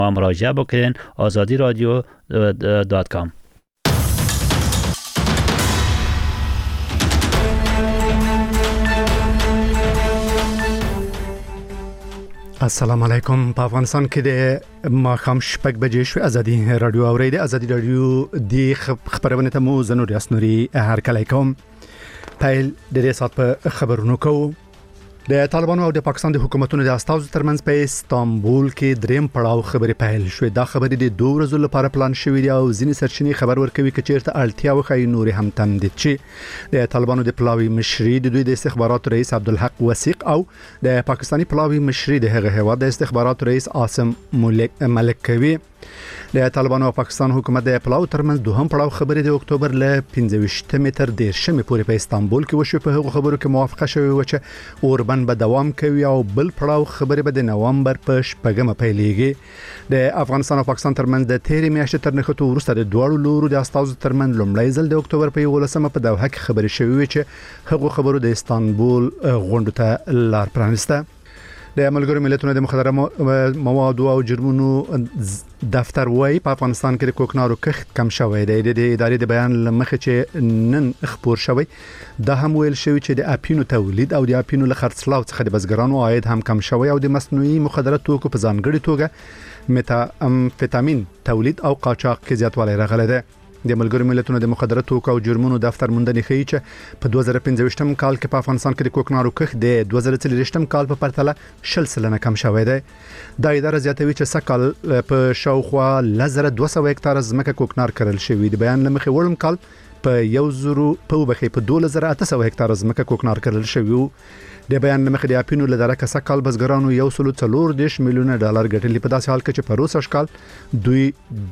مراجعه بکنین azadiradio.com. السلام علیکم. په افغانستان کې د ماښام شپږ بجې شو. ازادي رادیو اوریدي. ازادي رادیو د خبرونه ته مو زنور یاسنوري هر کله کوم پیل د دې سات په خبرونو کوو. د طالبانو او د پاکستان د حکومتونو د استازو ترمنځ په استانبول کې دریم پړاو خبرې پیل شوې. دا خبرې د 2 ورځې لپاره پلان شوې دي او ځینې سرچینې خبر ورکوي چې چیرته اړتیا وخی نور هم تمدید شي. د طالبانو د پلاوی مشري د دوی د استخباراتو رئیس عبدالحق وثیق او د پاکستاني پلاوی مشري د هغه هواد د استخباراتو رئیس عاصم ملک کوي. د طالبانو او پاکستان حکومت د پلاو ترمنځ دوهم پړاو خبرې د اکتوبر ل 15 متر د شمې پورې په استانبول کې وشو. په هغه خبرو کې موافقه شوې و چې اوربن به دوام کوي او بل پړاو خبرې به د نوامبر په 8مه پیلېږي. د افغانستان او پاکستان ترمنځ د تیرې میاشتې تر نښتو وروسته د دوه لورو د استازو ترمنځ لومړی ځل د اکتوبر په 11مه په دوحه کې خبرې شوې چې هغه خبرو د استانبول غونډه ته لار پرانسته. د ملګرو ملتونو د مخدره موادو او جرمونو دفتر وايي په افغانستان کې د کوکنارو کښت کم شوی دی. د ادارې د بیان لمخې چې نن خبر شوی دا هم ویل شوی چې د اپینو تولید او د اپینو له خرڅلاو څخه د بزګرانو عاید هم کم شوی او د مصنوعي مخدره توکو په ځانګړي توګه ميتامفيتامین تولید او قاچاق کې زیاتوالی راغلی دی. د ملګرو ملتونو د مخدره توکو او جرمونو دفتر موندنې ښیي چې په 2015 کال کې په افغانستان کې د کوکنارو کښت د 2023 کال په پرتله 20% کم شوی دی. دا اداره زیاتوي چې سکهال په شاوخوا 1200 هکتار ځمکه کوکنار کرل شوی دی. بیان لمخې وړم کال په 2800 هکتار ځمکه کوکنار کرل شوی. د بیان لمخې د اپینو له درکه سکهال بزګرانو 1.4 میلیونه ډالر ګټلې په داسې حال کې چې په روسش کال دوی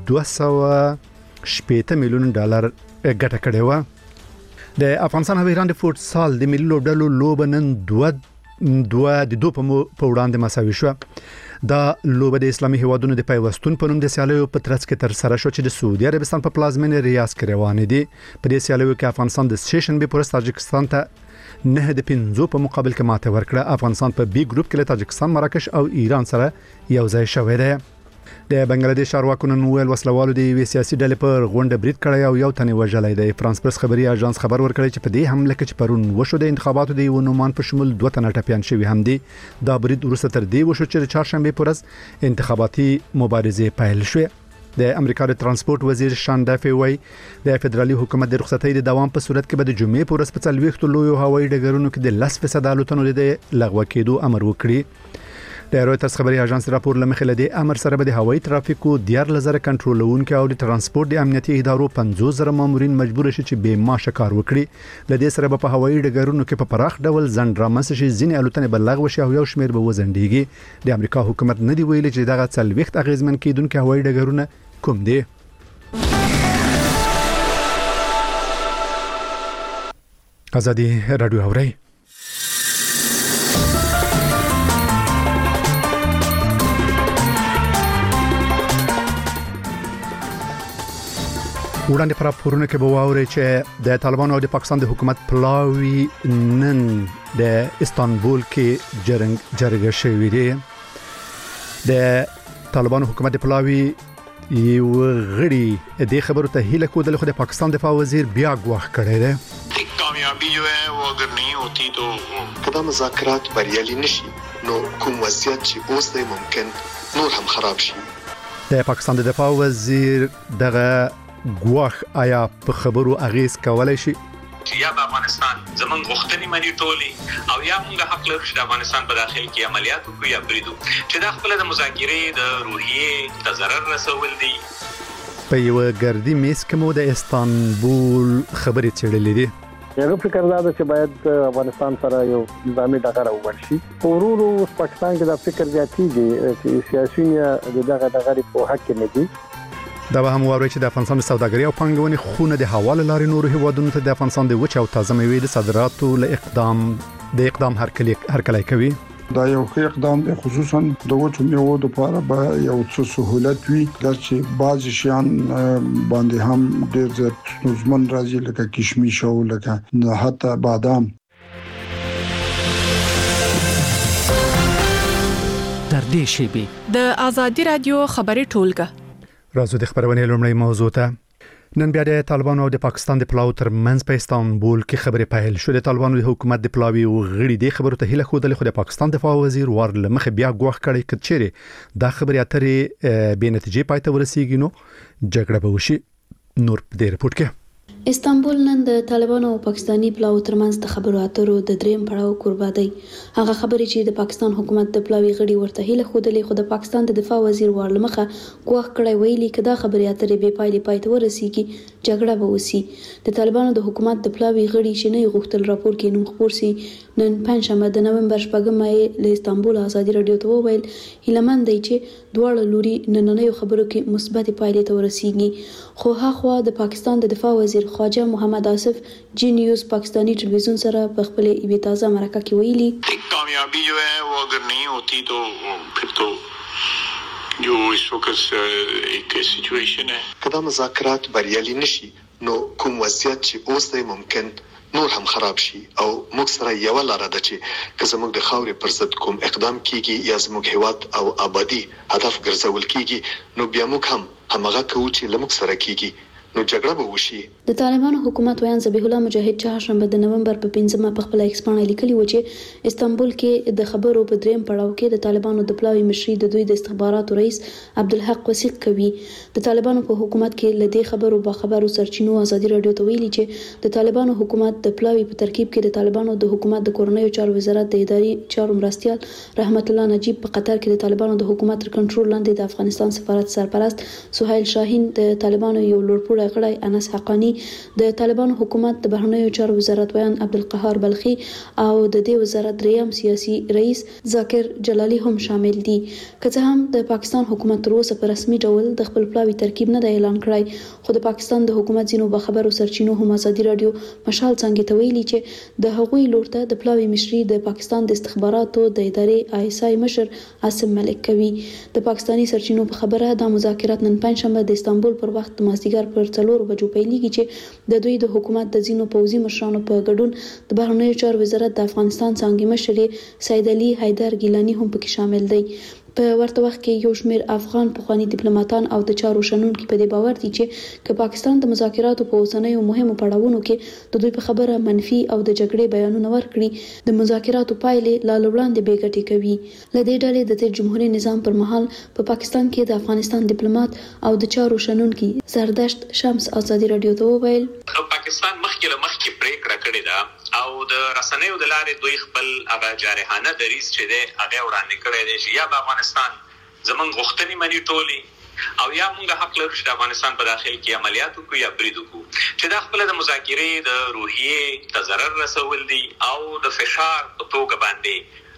280 میلیون ډالر ګټه کړې و. د افغانستان او ایران د فوتسال د ملي لوبډلو لوب نن دوه په وړاندې مساوي شو. دا لوب د اسلامي هیوادونو د پیوستون په نوم د سیالیو په ترڅ کې تر سره شو چې د سعودي عربستان په پلازمینه ریاض کې روان دي. په دې سیالیو کې افغانستان د سیشن به پر تاجکستان ته 9-5 په مقابل کې ماته ورکړه. افغانستان په بي ګروپ کې له تاجکستان، مراکش او ایران سره یو ځای شوی دی. د بنگلاديش چارواکو نن ویل وسلوالو د وی سیاسي ډلې پر غونډه برید کړی او یو تنه وژلای دی. فرانس پرس خبري اژانس خبر ورکړی چې په دې حمله کې چې پرون وشو د انتخاباتو د ونومان په شمول 2 تنه ټپيان شوی هم دي. دا برید وروسته تر دې وشو چې چهارشنبه پرز انتخاباتي مبارزه پیل شوه. د امریکا د ترانسپورت وزیر شان ډافي وای د فدرالي حکومت د رخصتۍ د دوام په صورت کې به د جمعې پورز په 40 لویو هوایي ډګرونو کې د 10% الوتنو د لغوه کېدو امر وکړي. د رويټرز خبري اژانس راپور لمخې لدی امر سره به د هوایي ترافیکو 10000 کنټرولونکو او د ترانسپورت د امنیتي ادارو 50000 مامورین مجبور شي چې به معاش کار وکړي. لدی سره به په هوایي ډګرونو کې په پراخ ډول ځنډ رامنځته شي. ځینې الوتنې بلغ وشي او یو شمیر به وزندېږي. د امریکا حکومت نه دی ویلي چې دغه 40 اغیزمن کیدونکو هوایي ډګرونه کوم دي. ازادي رادیو اوري. وړاندې پر راپورونه کې به واوري چې د طالبانو او د پاکستان د حکومت پلاوی نن د استانبول کې جرګه شوې ده. د طالبانو حکومت د پلاوی یو غړي د خبرو ته هیله کوله خو د پاکستان دفاع وزیر بیا غواخ کړی دی. کامیابی جو ہے وہ اگر نہیں ہوتی تو کدا مذاکرات بریالي نشي نو کوم وضعیت چې اوس دی ممکن نور هم خراب شي. د پاکستان د دفاع وزیر دغه غواخ آیا په خبرو اغیز کولای شي چې یا افغانستان زمون غوښتنې مني ټولي او یا موږ حق لرو چې افغانستان په داخل کې عملیات وکړو یا بریدو چې د خپل د مذاکرې د روحیې د ضرر رسول دي. په یو ګردی میز کې مو د استانبول خبرې چړلې دي. یو فکر دا چې باید افغانستان سره یو نظامي ډغره وشي. ورورو پاکستان کې دا فکر زیاتېږي چې سیاسيونه دغه په حق کې نه دي. دا به هم وایي چې د افغانستان سوداګري او پانګونې خونه د حواله لارې نورو هیوادونو ته د افغانستان د وچ او تازه میوې د صادراتو له اقدام هرکلی کوي. دا یو ښه اقدام دی، خصوصا د وچو میوو لپاره به یو څه سہولت وي چې بعض شیان باندې هم ډېر زیات ستونزمن راځي لکه کشمش او لکه حتی بادام. در دې شیبې د ازادي رادیو خبري ټولګه راځو د خبرونه لومړی موضوع ته نن بیا د طالبانو او د پاکستان د پلاو تر منځ په استانبول کې خبرې پیل شوې. د طالبانو د حکومت د پلاوی او غړي د خبرو ته هله خوده خو د پاکستان دفاع وزیر ور لمخ بیا غوښ کړي کچېره دا خبرې اترې به نتیجې پاتې ورسیږي نو جګړه به وشي. نور په دې رپورت کې استانبول نن د طالبانو او پاکستاني پلاو ترمنځ د خبرو اترو د دریم پړاو قربا دی. هغه خبرې چې د پاکستان حکومت د پلاوی غړي ورته هله خودلې خو د پاکستان د دفاع وزیر ورلمخه غوښ کړی ویلي کدا خبرې اترې به پایته ورسیږي جګړه به وسی. د طالبانو د حکومت د پلاوی غړي چې نه غوښتل راپور کې نوم خبر سي نن پنځمه د نومبر 8 له استانبول ازادي رادیو ته وویل هیلمن دی چې دواړه لوري نننۍ خبرو کې مثبت پایله ته ورسیږي. خو هغه د پاکستان د دفاع وزیر خواجه محمد آصف جی نیوز پاکستانی ٹیلیویژن سره په خپل ایوی تازه مرکه کې ویلي کامیابی جو ہے وہ اگر نہیں ہوتی تو پھر تو جو اس وقت ایک سچویشن ہے کدا مذاکرات بریالي نشي نو کوم وضعیت چې اوس دی ممکن نور هم خراب شي او موږ سره یو لاره ده چې که زموږ د خاورې پر ضد کوم اقدام کیږي یا زموږ هیواد او آبادی هدف ګرځول کیږي نو بیا موږ هم همغه کوو چې لمک سره کیږي نو جګړه به وشي. د طالبانو حکومت ویان ذبیح الله مجاهد چهارشنبه د نومبر په 15 په خپل ایکس باندې لیکلي و چې استانبول کې د خبرو په دریم پړاو کې د طالبانو د پلاوی مشري د دوی د استخباراتو رئیس عبدالحق وثیق کوي. د طالبانو په حکومت کې لدې خبرو با خبرو سرچینو ازادي رادیو ته ویلي چې د طالبانو حکومت د پلاوی په ترکیب کې د طالبانو د حکومت د کورنیو چارو وزارت د اداري چارو مرستيال رحمت الله نجیب په قطر کې د طالبانو د حکومت تر کنټرول لاندې د افغانستان سفارت سرپرست سهیل شاهین د طالبانو یو لوړپوړی غړی انس حقانی د طالبانو حکومت د بهرنیو چارو وزارت ویان عبدالقهار بلخي او د دې وزارت دریم سیاسي رئیس ذاکر جلالی هم شامل دي. که څه هم د پاکستان حکومت تر اوسه په رسمي ډول د خپل پلاوی ترکیب نه دی اعلان کړی خو د پاکستان د حکومت ځینو به خبرو سرچینو هم ازادي رادیو مشال څنګه ته ویلي چې د هغوی لورته د پلاوی مشري د پاکستان د استخباراتو د ادارې ISI مشر عاصم ملک کوي. د پاکستاني سرچینو په خبره د مذاکرات نن پنځمه د استانبول پر وخت مازدیګر پر 4 بجو پیلېږي چې د دوی د حکومت د ځینو پوځي مشرانو په ګډون د بهرنیو چارو وزارت د افغانستان څنګه مشر سید علي حیدر ګیلانی هم پکې شامل دی. په ورته وخت کې یو شمېر افغان پخوانی ډیپلوماټان او د چارو شنونکو په دې باور دي چې که پاکستان د مذاکراتو په اوسنیو مهمو پړاوونو کې د دوی په خبره منفي او د جګړې بیانونه ورکړي د مذاکراتو پایلې لا وړاندې بیګټي کوي. لدې ډلې د جمهوریت نظام پر مهال په پاکستان کې د افغانستان ډیپلوماټ او د چارو شنونکو زردشت شمس ازادي رادیو ته وویل پاکستان مخکې پریکړه کړې ده او د رسنیو د لارې دوی خپل هغه جارحانه دریځ چې ده هغه وړاندې کړی دی چې یا په افغانستان زمونږ غوښتنې مني ټولي او یا موږ حق لرو چې د افغانستان په داخل کې عملیات وکړو یا برید وکړو چې دا خپل د مذاکرې د روحیې ته ضرر رسول دي او د فشار په توګه باندې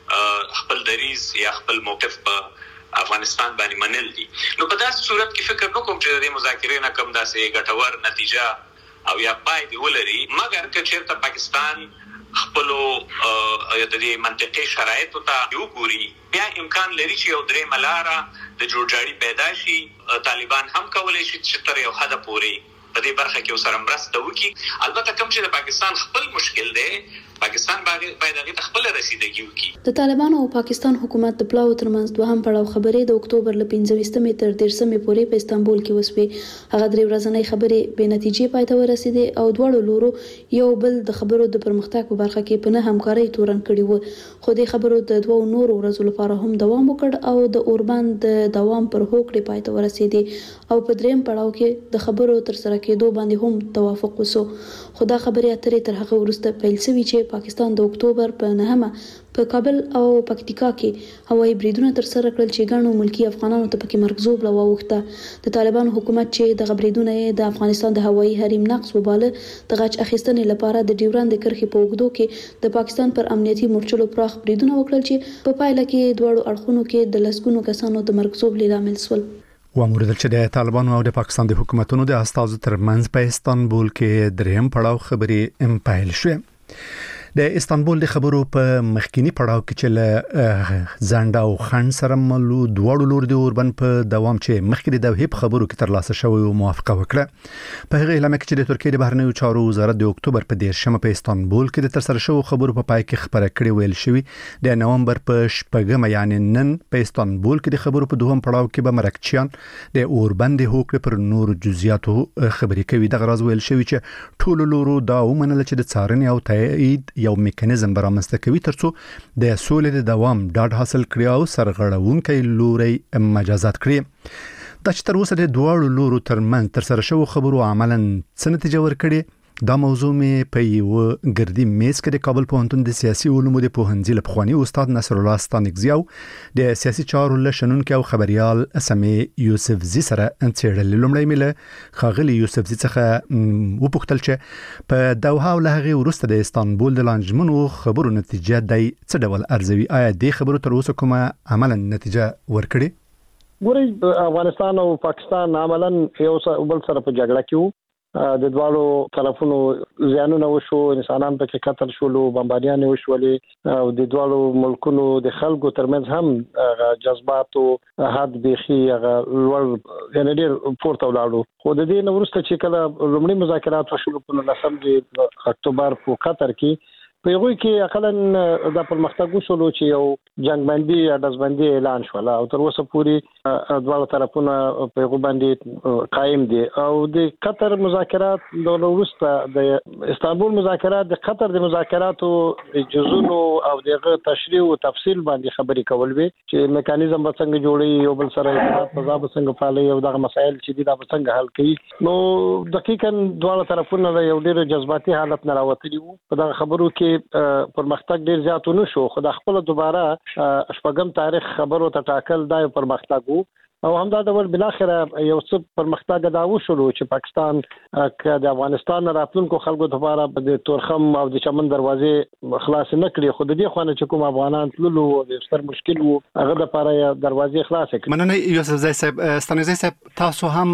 خپل دریځ یا خپل موقف په افغانستان باندې منل دي. نو په داسې صورت کې فکر نکوم چې د مذاکرې نه کم داسې ګټور نتیجه او یا پای دی ولري مګر که چیرته پاکستان خپل د دې منطقي شرایطو ته وګوري بیا امکان لري چې یو درې ملاره د جوړجاړي پیدا شي. طالبان هم کولای شي چې تر یو حد پورې په دې برخه کې وسره مرسته وکړي. البته کوم چې د پاکستان خپل مشکل دی پاکستان باید هغه خپل رسیدګي وکړي. د طالبانو او پاکستان حکومت د پلاو ترمنځ دوهم پړاو خبرې د اکتوبر ل 15 تر 13 پورې په استانبول کې وسوي. هغه درې ورځې خبرې به نتیجې پای ته ورسېدې او دواړو لورو یو بل د خبرو د پرمختګ په برخه کې په نه همکارۍ تورن کړي وو. خو د خبرو د دوه نورو ورځو لپاره هم دوام وکړ او د اوربند د دوام پر هوکړې پای ته ورسېدې او په دریم پړاو کې د خبرو تر سره کېدو باندې هم توافق وسو. خو دا خبرې اترې تر هغه وروسته پیل شوې چې پاکستان د اکتوبر په 9 په کابل او پکتیکا کې هوایي بریدونه تر سره کړل چې ګڼو ملکی افغانانو ته پکې مرګزوب لواوخته. د طالبانو حکومت چې د غبريدونه د افغانستان د هوایي حریم نقص وباله د غچ اخیستنې لپاره د ډیورند کرښې په اوږدو کې د پاکستان پر امنیتي مورچلو پراخ بریدونه وکړل چې په پایله کې دواړو اړخونو کې د لسګونو کسانو د مرګزوب لامل شول. واموردل چې د طالبانو او د پاکستان د حکومتونو د استازو ترمنځ په استانبول کې دریم پړاو خبري امپایل شوه. د استانبول د خبرو په مخکینی پړاو کې چې له زانډا او خان سره ملو دواړو لور د اوربن په دوام چې مخکې د دوحې په خبرو کې ترلاسه شوی او موافقه وکړه. په هغه اعلان کې چې د ترکیې د بهرنیو چارو وزارت د اکتوبر په 10 په استانبول کې د ترسره شوی خبرو په پای کې خبره کړې ویل شوی د نومبر په 8 یعنی نن په استانبول کې د خبرو په دوهم پړاو کې به مرکچیان د اوربن د هوکړې پر نور جزئیاتو خبرې کوي. د غرض ویل شوی چې ټول لورو دا ومنل چې د څارنې او تایید یو میکانیزم برامسته کوي ترڅو د سولې د دوام ډاډ حاصل کړي او سرغړونکي لوري مجازات کړي. دا چې تر اوسه د دواړو لورو ترمنځ ترسره شوی خبرو عملاً څه نتیجه ورکړي، دا موضوع مې په یو ګردي میز کې د کابل پوهنتون د سیاسي علومو د پوهنځي له پخواني استاد نصر الله ستانکزي او د سیاسي چارو له شنونکي او خبريال سمې یوسفزي سره انڅېړل. لومړی مې له خاغلی یوسفزي څخه وپوښتل چې په دوحه او له هغې وروسته د استانبول د لانجمنو خبرو نتیجه دی څه ډول ارزوي؟ آیا د خبرو تر اوسه کومه عملاً نتیجه ورکړي؟ ګورئ، افغانستان او پاکستان عملاً یو بل سره په جګړه کې وو. د دوالو طرفونو زیانونه وشو، انسانان پکې قتل شول، بمباریان وشولې او د دوالو ملکونو د خلکو ترمنځ هم جذبات او حد بيخي لوړ یعنی ډېر پورته ولاړو. خو د دې وروسته چې کله لومړی مذاکرات وشول په 19 اکتوبر په قطر کې، په یوه کې اقلن د پرمختګ وشول چې یو جنگبندي یا دزبندي اعلان شول او تر اوسه پورې دواړه طرفونه په یوه باندې قائم دي. او د قطر مذاکرات د وروسته د استانبول مذاکرات د قطر د مذاکراتو جزونو او دغه تشریح او تفصیل باندې خبرې کول وي چې میکانیزم به څنګه جوړي، یو بل سره اتحاد فضا به څنګه فعالي او دغه مسایل چې دي دا به څنګه حل کوي. نو دقیقاً دواړه طرفونه یو ډېر جذباتي حالت نه راوتلي وو. په دغه خبرو کې پرمختګ ډیر زیات نشو، خو د خپل دوباره شپږم تاریخ خبرو ته ټاکل دا پرمختګ وو او همدا ډول بل اخره یو څه پرمختګ دا وشول چې پاکستان که د افغانستان راتلونکو خلکو لپاره د تورخم او د چمن دروازې خلاص نه کړي، خو د دې خوانه چې کوم افغانان تللو د ستر مشکل وو هغه لپاره دروازې خلاص کړي. مننه یوسفزي صاحب. ستانکزي صاحب، تاسو هم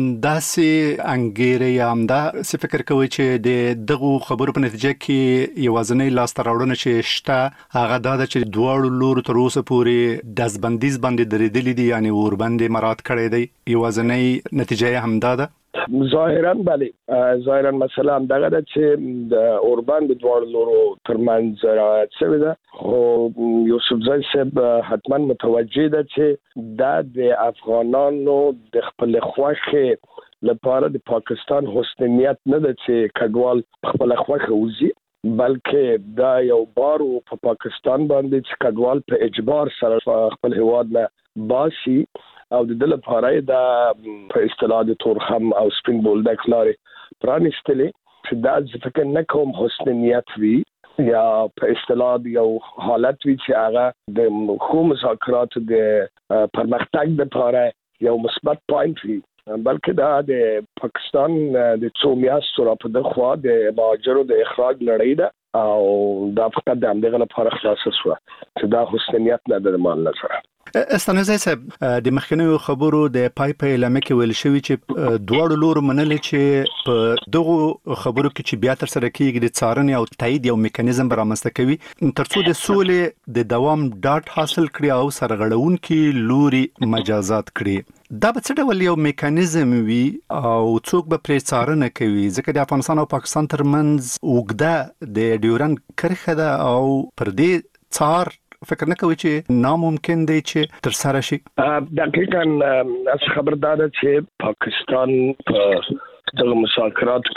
داسې انګیري یا هم دا فکر کوئ چې د دغه خبرو په نتیجه کې یوازنۍ لاسته راوړنه چې شته هغه دا ده چې دواړو لورو تر اوسه پورې دزبندیز باندې درېدلي دي، یعنی اوربند مراد کړی دی، یوازنۍ نتیجه هم دا ده؟ ظاهرا بله، ظاهرا مثلا دغه د چې د اوربند د دوړ لورو ترمنځ راځي شوی ده، خو یوسفزي صاحب حتما متوجه ده چې دا د افغانانو د خپل خوښه لپاره د پاکستان حسن نیت نه ده چې کډوال خپل خوښه وزي، بلکې دا یو بار په پاکستان باندې چې کډوال په اجبار سره خپل هواد نه باسي او د دل لپاره دا په اصطلاح د تورخم او سپین بولدک لارې پرانیستلې چې دا فکر نه کوم حسن نیت وي یا په اصطلاح یو حالت وي چې هغه د خو مذاکرات د پرمختګ لپاره یو مثبت پوینټ وي، بلکې دا د پاکستان د څو میاشتو را په دغه د مهاجرو د اخراج لړۍ ده او دا فقط د همدغه لپاره خلاصه شوه چې دا حسن نیت نه ده مال نظر. ستانکزي صاحب، د مخکنیو خبرو د پای په اعلان کې ویل شوی چې دواړو لورو منلي چې په دغه خبرو کې چې بیا تر سره کېږي د څارنې او تایید یو میکانیزم برامسته کوي ترڅو د سولې د دوام ډاډ حاصل کړي او سرغړونکي لوري مجازات کړي. دا به څه ډول یو میکانیزم وي او څوک به پرې څارنه کوي؟ ځکه د افغانستان او پاکستان ترمنځ اوږده د ډیورند کرښه ده او پر دې څار فکر نه کوي چې ناممکن دی چې تر سره شي؟ دقیقاً از خبردار چې پاکستان دغه مذاکرات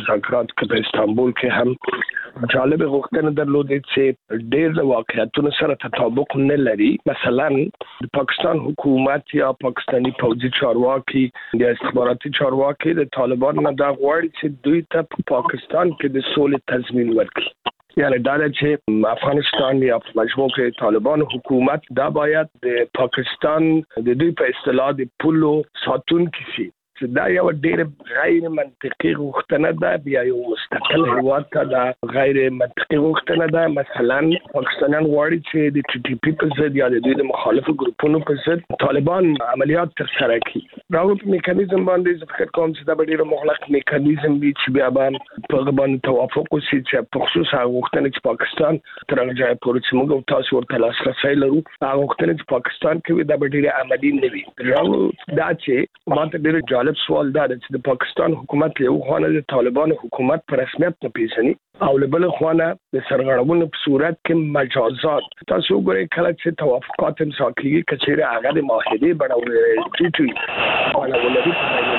په استانبول کې هم جالب غوښتنه درلودې چې ډېر واقعیتونو سره تطابق نه لري. مثلا د پاکستان حکومت یا پاکستانی پوځي چارواکي یا استخباراتي چارواکي د طالبان نه دا غواړي چې دوی ته په پاکستان کې د سولې تضمین ورکړي، یعنی دا چې افغانستان یا مجموع کې طالبان حکومت دا باید د پاکستان د دوی په اصطلاح د پولو ساتونکي شي چې دا یو ډېر غیر منطقي غوښتنه ده، بیا یو مستقل هیواد ته دا غیر منطقي غوښتنه ده. مثلا پاکستانیان غواړي چې د ټي ټي پی په ضد یا د دوی د مخالفو ګروپونو په ضد طالبان عملیات ترسره کړي. راو په میکانیزم باندې فکر کوم چې دا ډېر مغلق میکانیزم وي چې بیا به په باندې توافق وشي چې په خصوص هغه غوښتنه چې پاکستان تر هغه ځای پورې چې موږ تاسو ورته لاسرسی لرو، هغه غوښتنه چې پاکستان کوي دا به ډېر عملي نه وي. راو دا چې ماته ډېر جالب سوال دا چې د پاکستان حکومت له خوانه د طالبانو حکومت په رسمیت نه پیژني او له بل خوانه د سرغړونو په صورت کې مجازات. تاسو ګورئ کله چې توافقات امضا کیږي کچېره هغه د معاهده بڼه ټیټوي ولا ولري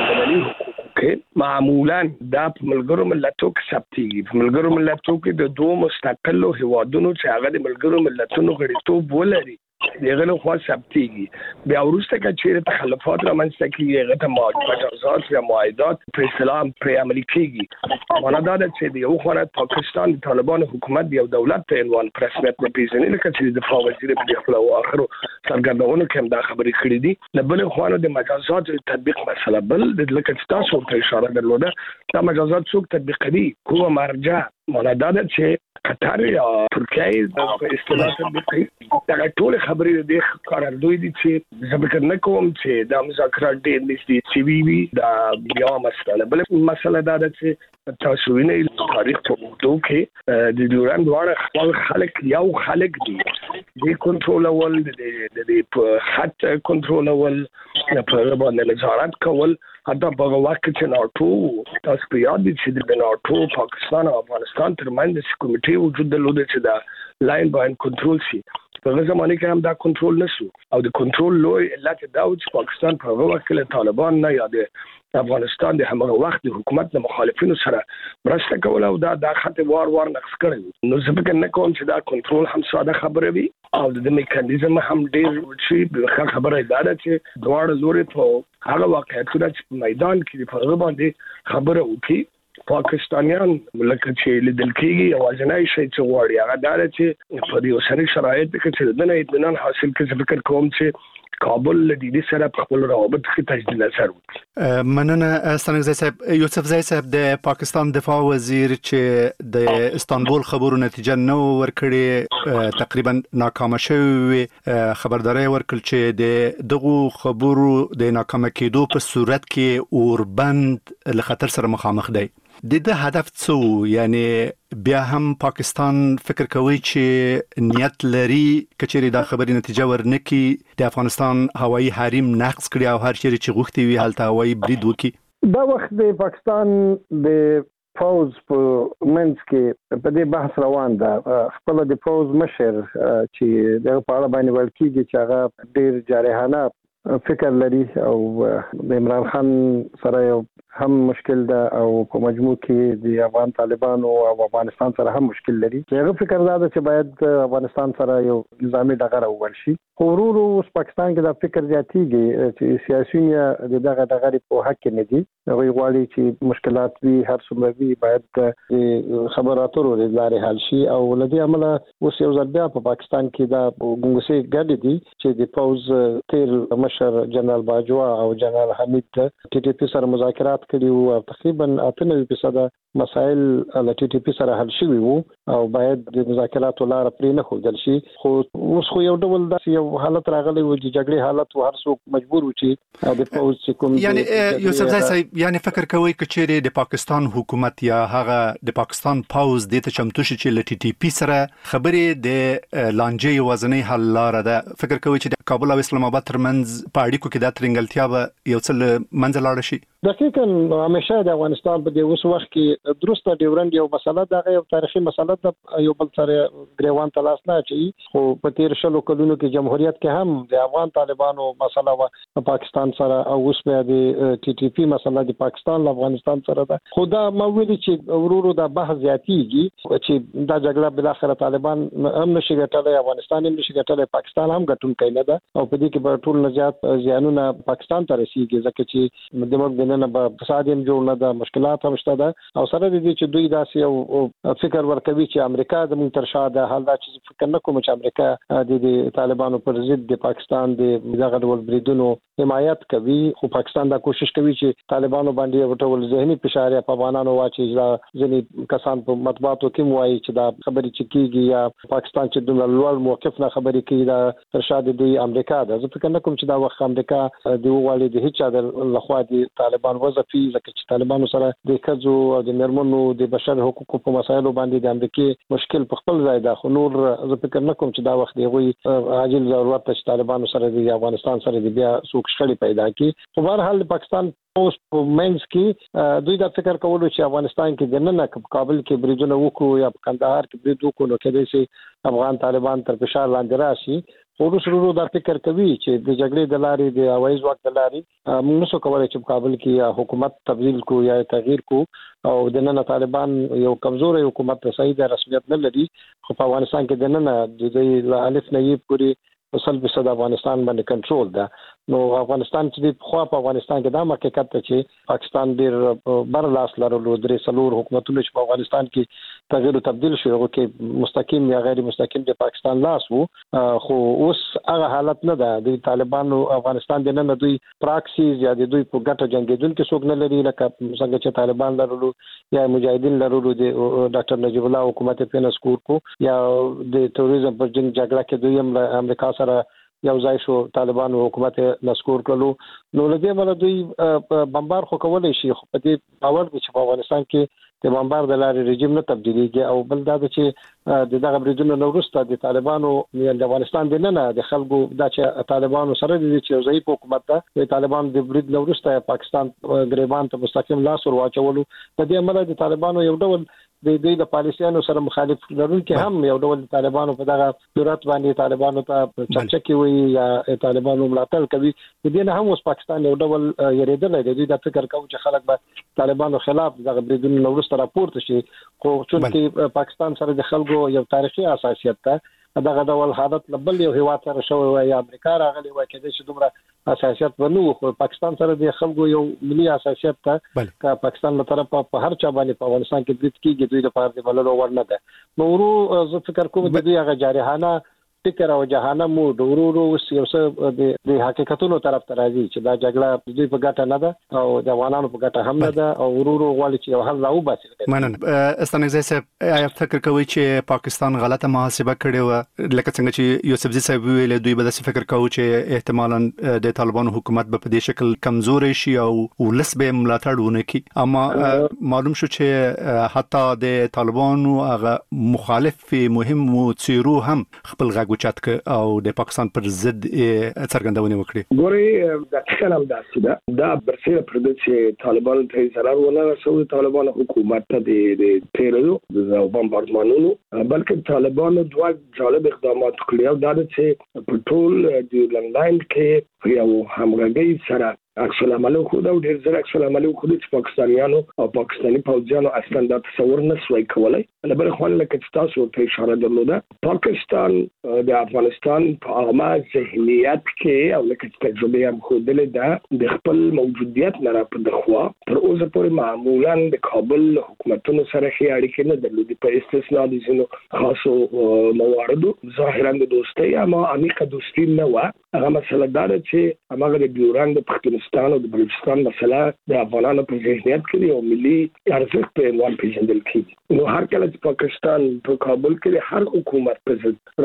په معمولا دا په ملګرو ملتونو کې ثبتېږي. په ملګرو ملتونو کې د دوه مستقلو هیوادونو چې هغه د ملګرو ملتونو غړیتوب ولري دغه له خوا ثبتېږي. بیا وروسته کچېره تخلفات رامنځته کیږي، هغه ته مجازات یا معاهدات په اسلام پر عملي کیږي. معنا دا ده چې د یو خوا پاکستان د طالبانو حکومت یو دولت په عنوان په رسمیت نه پیژني، لکه چې د دفاع وزیر په خپل اخرو څرګندونو کې هم دا خبرې کړې دي. د بل خوا د مجازات تطبیق مسله بل د لکه چې تاسو ته اشاره درلوده، دا مجازات څوک تطبیقوي، کومه مرجع. معنا دا ده چې قطر یا ترکیه په اصطلاح تطبیقوي. دا ټول خبرې د قراردوی دي چې زه فکر نه کوم چې دا مذاکرات ډېر نږدې شوي وي. دا بیا مسله بل مسله دا ده چې تاسو وینئ تاریخ په اوږدو کې د ډیورنډ دواړه خپل خلک یو خلک دي، د کنټرولول د خط کنټرولول په باندې نظارت کول. حتی په وخت کې ناټو تاسو په یاد دي چې د ناټو پاکستان او افغانستان ترمنځ کمیټې وجود درلوده چې دا لاین باندې کنټرول شي. په هغه زمانه کې هم دا کنټرول نشو او د کنټرول لوی علت دا و چې پاکستان په هغه وخت کې طالبان نه یا د افغانستان د هغه وخت د حکومت د مخالفینو سره مرسته کوله او دا خط وار نقص کړی. نو زه فکر نه کوم چې دا کنټرول هم ساده خبره وي او د میکانیزم هم ډېر شي. خبره دا ده چې دواړه لوري په هغه واقعیتونه چې میدان کې په هغه باندې خبره وکړي. پاکستانیان لکه چې لیدل کېږي یوازینی شی چې غواړي هغه دا ده چې په دې اوسني شرایطو کې چې د نه اطمینان حاصل کړي. فکر کوم چې کابل له دې سره په خپل روابط کې تجدید اثر وکړي. مننه ستانکزی صاحب. یوسف زئی صاحب د پاکستان دفاع وزیر چې د استانبول خبرو نتیجه نو ورکړي تقریبا ناکام شوی، خبرداري ورکړل چې د دغه خبرو د ناکام کېدو په صورت کې اوربند له خطر سره مخامخ دی. د هدف څه یعنی بیا هم پاکستان فکر کوي چې نیت لري کچېرې دا خبري نتیجه ورنکي د افغانستان هوایي حریم نقض کړي او هر چیرې چې غوښتي وي هلته هوایي برید وکړي. دا وخت د پاکستان د فوز په منځ کې په دې بحث روان ده. خپل د فوز مشر چې د په اړه باندې ویل کېږي چې هغه ډېر جارحانه فکر لري او د عمران خان سره یو هم مشکل ده او په مجموع کې د افغان طالبانو او افغانستان سره هم مشکل لري. هغه فکر دا ده چې باید افغانستان سره یو نظامی ډغره وول شي. ورو اوس پاکستان کې دا فکر زیاتېږي چې سیاسيون دغه ډغرې په حق کې نه دي. هغه غواړي چې مشکلات وي هر څومره وي باید خبراتو له لارې حل شي او لدی عمله اوس یو ځل بیا په پاکستان کې دا ګونګسي ګډ دي چې د فوز تیر مشر جنرال باجوا او جنرال حمید ټي ټي پی سره مذاکرات کړي او تقریبا 98% مسائل له ټي ټي پی سره حل شوي وو او باید د مذاکراتو لار پرې نه ښودل شي. خو اوس خو یو ډول داسې یو حالت راغلی و چې جګړې حالت و هر څوک مجبور و چې د فوز چې کوم یعنی یوسف زئی صاحب یعنی فکر کوي چې د پاکستان حکومت یا هغه د پاکستان پاوز د ته چمتو شي چې له ټي ټي پی سره خبرې د لانجې وزنی حل لار ده. فکر کوي چې د کابل او اسلام آباد ترمنځ په اړیکو کې د ترنګلتیا به یو څه منځ لاړ شي. دقیقاً همیشه د افغانستان په دې اوس وخت کې درسته ډیورنډ یو مسله ده، یو تاریخي مسله ده، یو بل سره ګریوان تلاش نه چي. خو په تیر شلو کلونو کې جمهوریت کې هم د افغان طالبانو مسله و پاکستان سره او اوس بیا د ټي ټي پی مسله د پاکستان له افغانستان سره ده. خو دا موجود چې ورورو دا بحث زیاتېږي چې دا جګړه بل اخر طالبان هم نشي ګټلای، افغانستان هم نشي ګټلای، پاکستان هم ګټونکی نه ده او په دې کې به ټول نجات زیانونه پاکستان ته رسیږي ځکه چې د موږ د دنه به فساد هم جوړ نه ده، مشکلات هم شته ده او سره دې چې دوی داسې یو فکر ورکوي چې امریکا د موږ تر شا ده. حال دا چې فکر نه کوم چې امریکا د طالبانو پر ضد د پاکستان د دغه ډول بریدونو حمایت کوي، خو پاکستان دا کوشش کوي چې طالبانو باندې یو ډول ذهني فشار په افغانانو واچي. ځینې کسان په مطبوعاتو کې وایي چې دا خبرې چې کیږي یا پاکستان چې د لوړ موقف نه خبرې کوي دا تر شا د امریکا ده. زه فکر نه کوم چې دا وخت امریکا د وغواړي د هیڅ د لخوا د طالبان وظیفي ځکه چې طالبانو سره د ښځو او د میرمنو د بشر حقوقو په مسایلو باندې د امریکای مشکل په خپل ځای ده. خو نور زه فکر نه کوم چې دا وخت دی عاجل ضرورت چې طالبانو سره د افغانستان سره د بیا څوک شخړې پیدا کړي. خو بهر حال پاکستان پوسټ په منځ کې دوی دا فکر کولو چې افغانستان کې د نن کابل کې بریدونه وکړو یا په کندهار کې برید وکړو نو کېدای شي افغان طالبان تر فشار لاندې راشي. ورسره دا فکر کوي چې د جګړې د لارې د هوایي ځواک د لارې موږ نشو کولای چې په کابل کې حکومت تبدیل کو یا تغییر کو او د نن طالبان یو کمزوري حکومت صحیح د رسمیت نه لري. خو په افغانستان کې د نن د دې الف نه یې پوری 100% افغانستان باندې کنټرول ده. نو افغانستان چې په خوا په افغانستان کې دا حقیقت ته چې پاکستان ډیر بر لاس لرلو درې څلور حکومتونه چې په افغانستان کې تغییر او تبديل شوی او کې مستقیم یا غیر مستقیم د پاکستان لاس وو. خو اوس هغه حالت نه ده. د طالبانو افغانستان د نن دوی پراکسیز یا د دوی په ګټه جنگیدونکو څوک نه لري لکه څنګه چې طالبان لرلو یا مجاهدین لرلو د ډاکټر نجیب الله حکومت په نسکور کو یا د تروریزم پر جنگ جګړه کې دوی هم امریکا سره یو ځای شو طالبانو حکومت نسکور کړو. نو لدې مله دوی بمبار خو کولای شي خو په دې باور دي چې په افغانستان کې د بمبار د لارې رژیم نه تبدیلیږي او بل دا چې دغه بریدونو نو وروسته د طالبانو د افغانستان د نه د خلکو دا چې طالبانو سره د چې ضعیف حکومت ده د طالبانو د برید نو وروسته پاکستان غریبان ته مستقیم لاس ور واچولو. په دې عمل د طالبانو یو ډول د دوی د پالیسیانو سره مخالف لرونکي هم یو ډول طالبانو په دغه ضرورت باندې طالبانو ته چرچکي وي یا طالبانو ملاتړ کوي. د دې نه هم اوس پاکستان یو ډول یریدل دی. دوی د فکر کوي چې خلک به طالبانو خلاف دغه بریدونو نو وروسته راپورته شي. خو چې پاکستان سره د خلکو یو تاریخي اساسیت ته دغه ډول حالت لبل یو هیواد سره شوی وي یا امریکا راغلی وي کېدای شي دومره اساسیت ونو. خو پاکستان سره د خلکو یو ملي اساسیت ته کا پاکستان له طرفه په هر چا باندې په افغانستان کې برید کیږي دوی د پاره د بللو ورنه ده. نو ورو زه فکر کوم د دې هغه جارحانه فکر او جهنم مو ورو یو څه د حقیقتونو طرف ته راځي چې دا جګړه دوی په ګټه نه ده او د افغانانو په ګټه هم نه ده او ورو غواړي چې یو حل راو باسي. مننه استانګزی صاحب آیا فکر کوي چې پاکستان غلطه محاسبه کړې و لکه څنګه چې یوسفزي صاحب ویل دوی به د فکر کوي چې احتمالاً د طالبانو حکومت په دې شکل کمزوري شي او ولس به ملاتړ ونه کړي. اما معلوم شو چې حتی د طالبانو هغه مخالف مهم څیرو هم خپل غوچات او د پاکستان پر ضد څرګندونه وکړي. ګوري د کلام داسې دا برسره پر د چې طالبان ته zarar ولا رسول طالبان حکومت ته د تیرو د بمباردمانونو بلکې طالبان دوه جالب اقدامات کړی او دا چې په ټول د لندن کې یو همغږي سره عکس العمل خو دا ډیر زر عکس العمل خو د پاکستانیانو او پاکستاني پوځیانو اصلا دا تصور نه سوي کولای. بل خو لکه تاسو ته اشاره درلوده پاکستان د افغانستان په عامه ذهنیت کې او لکه تجربه هم خو د خپل موجودیت نه را په دخوا تر اوسه پورې معمولا د کابل حکومتونو سره هي اړیکې نه درلودي په استثناء د زینو خاصو مواردو ظاهرا د دوستۍ اما عمیقه دوستي نه و. هغه مسله دا چې هغه د ډیورند د پښتونستان او د بلوچستان مسله د افغانانو په ذهنیت کې یو ملي ارزښت په عنوان پیژندل کیږي. نو هر کله چې پاکستان په کابل کې هر حکومت په ضد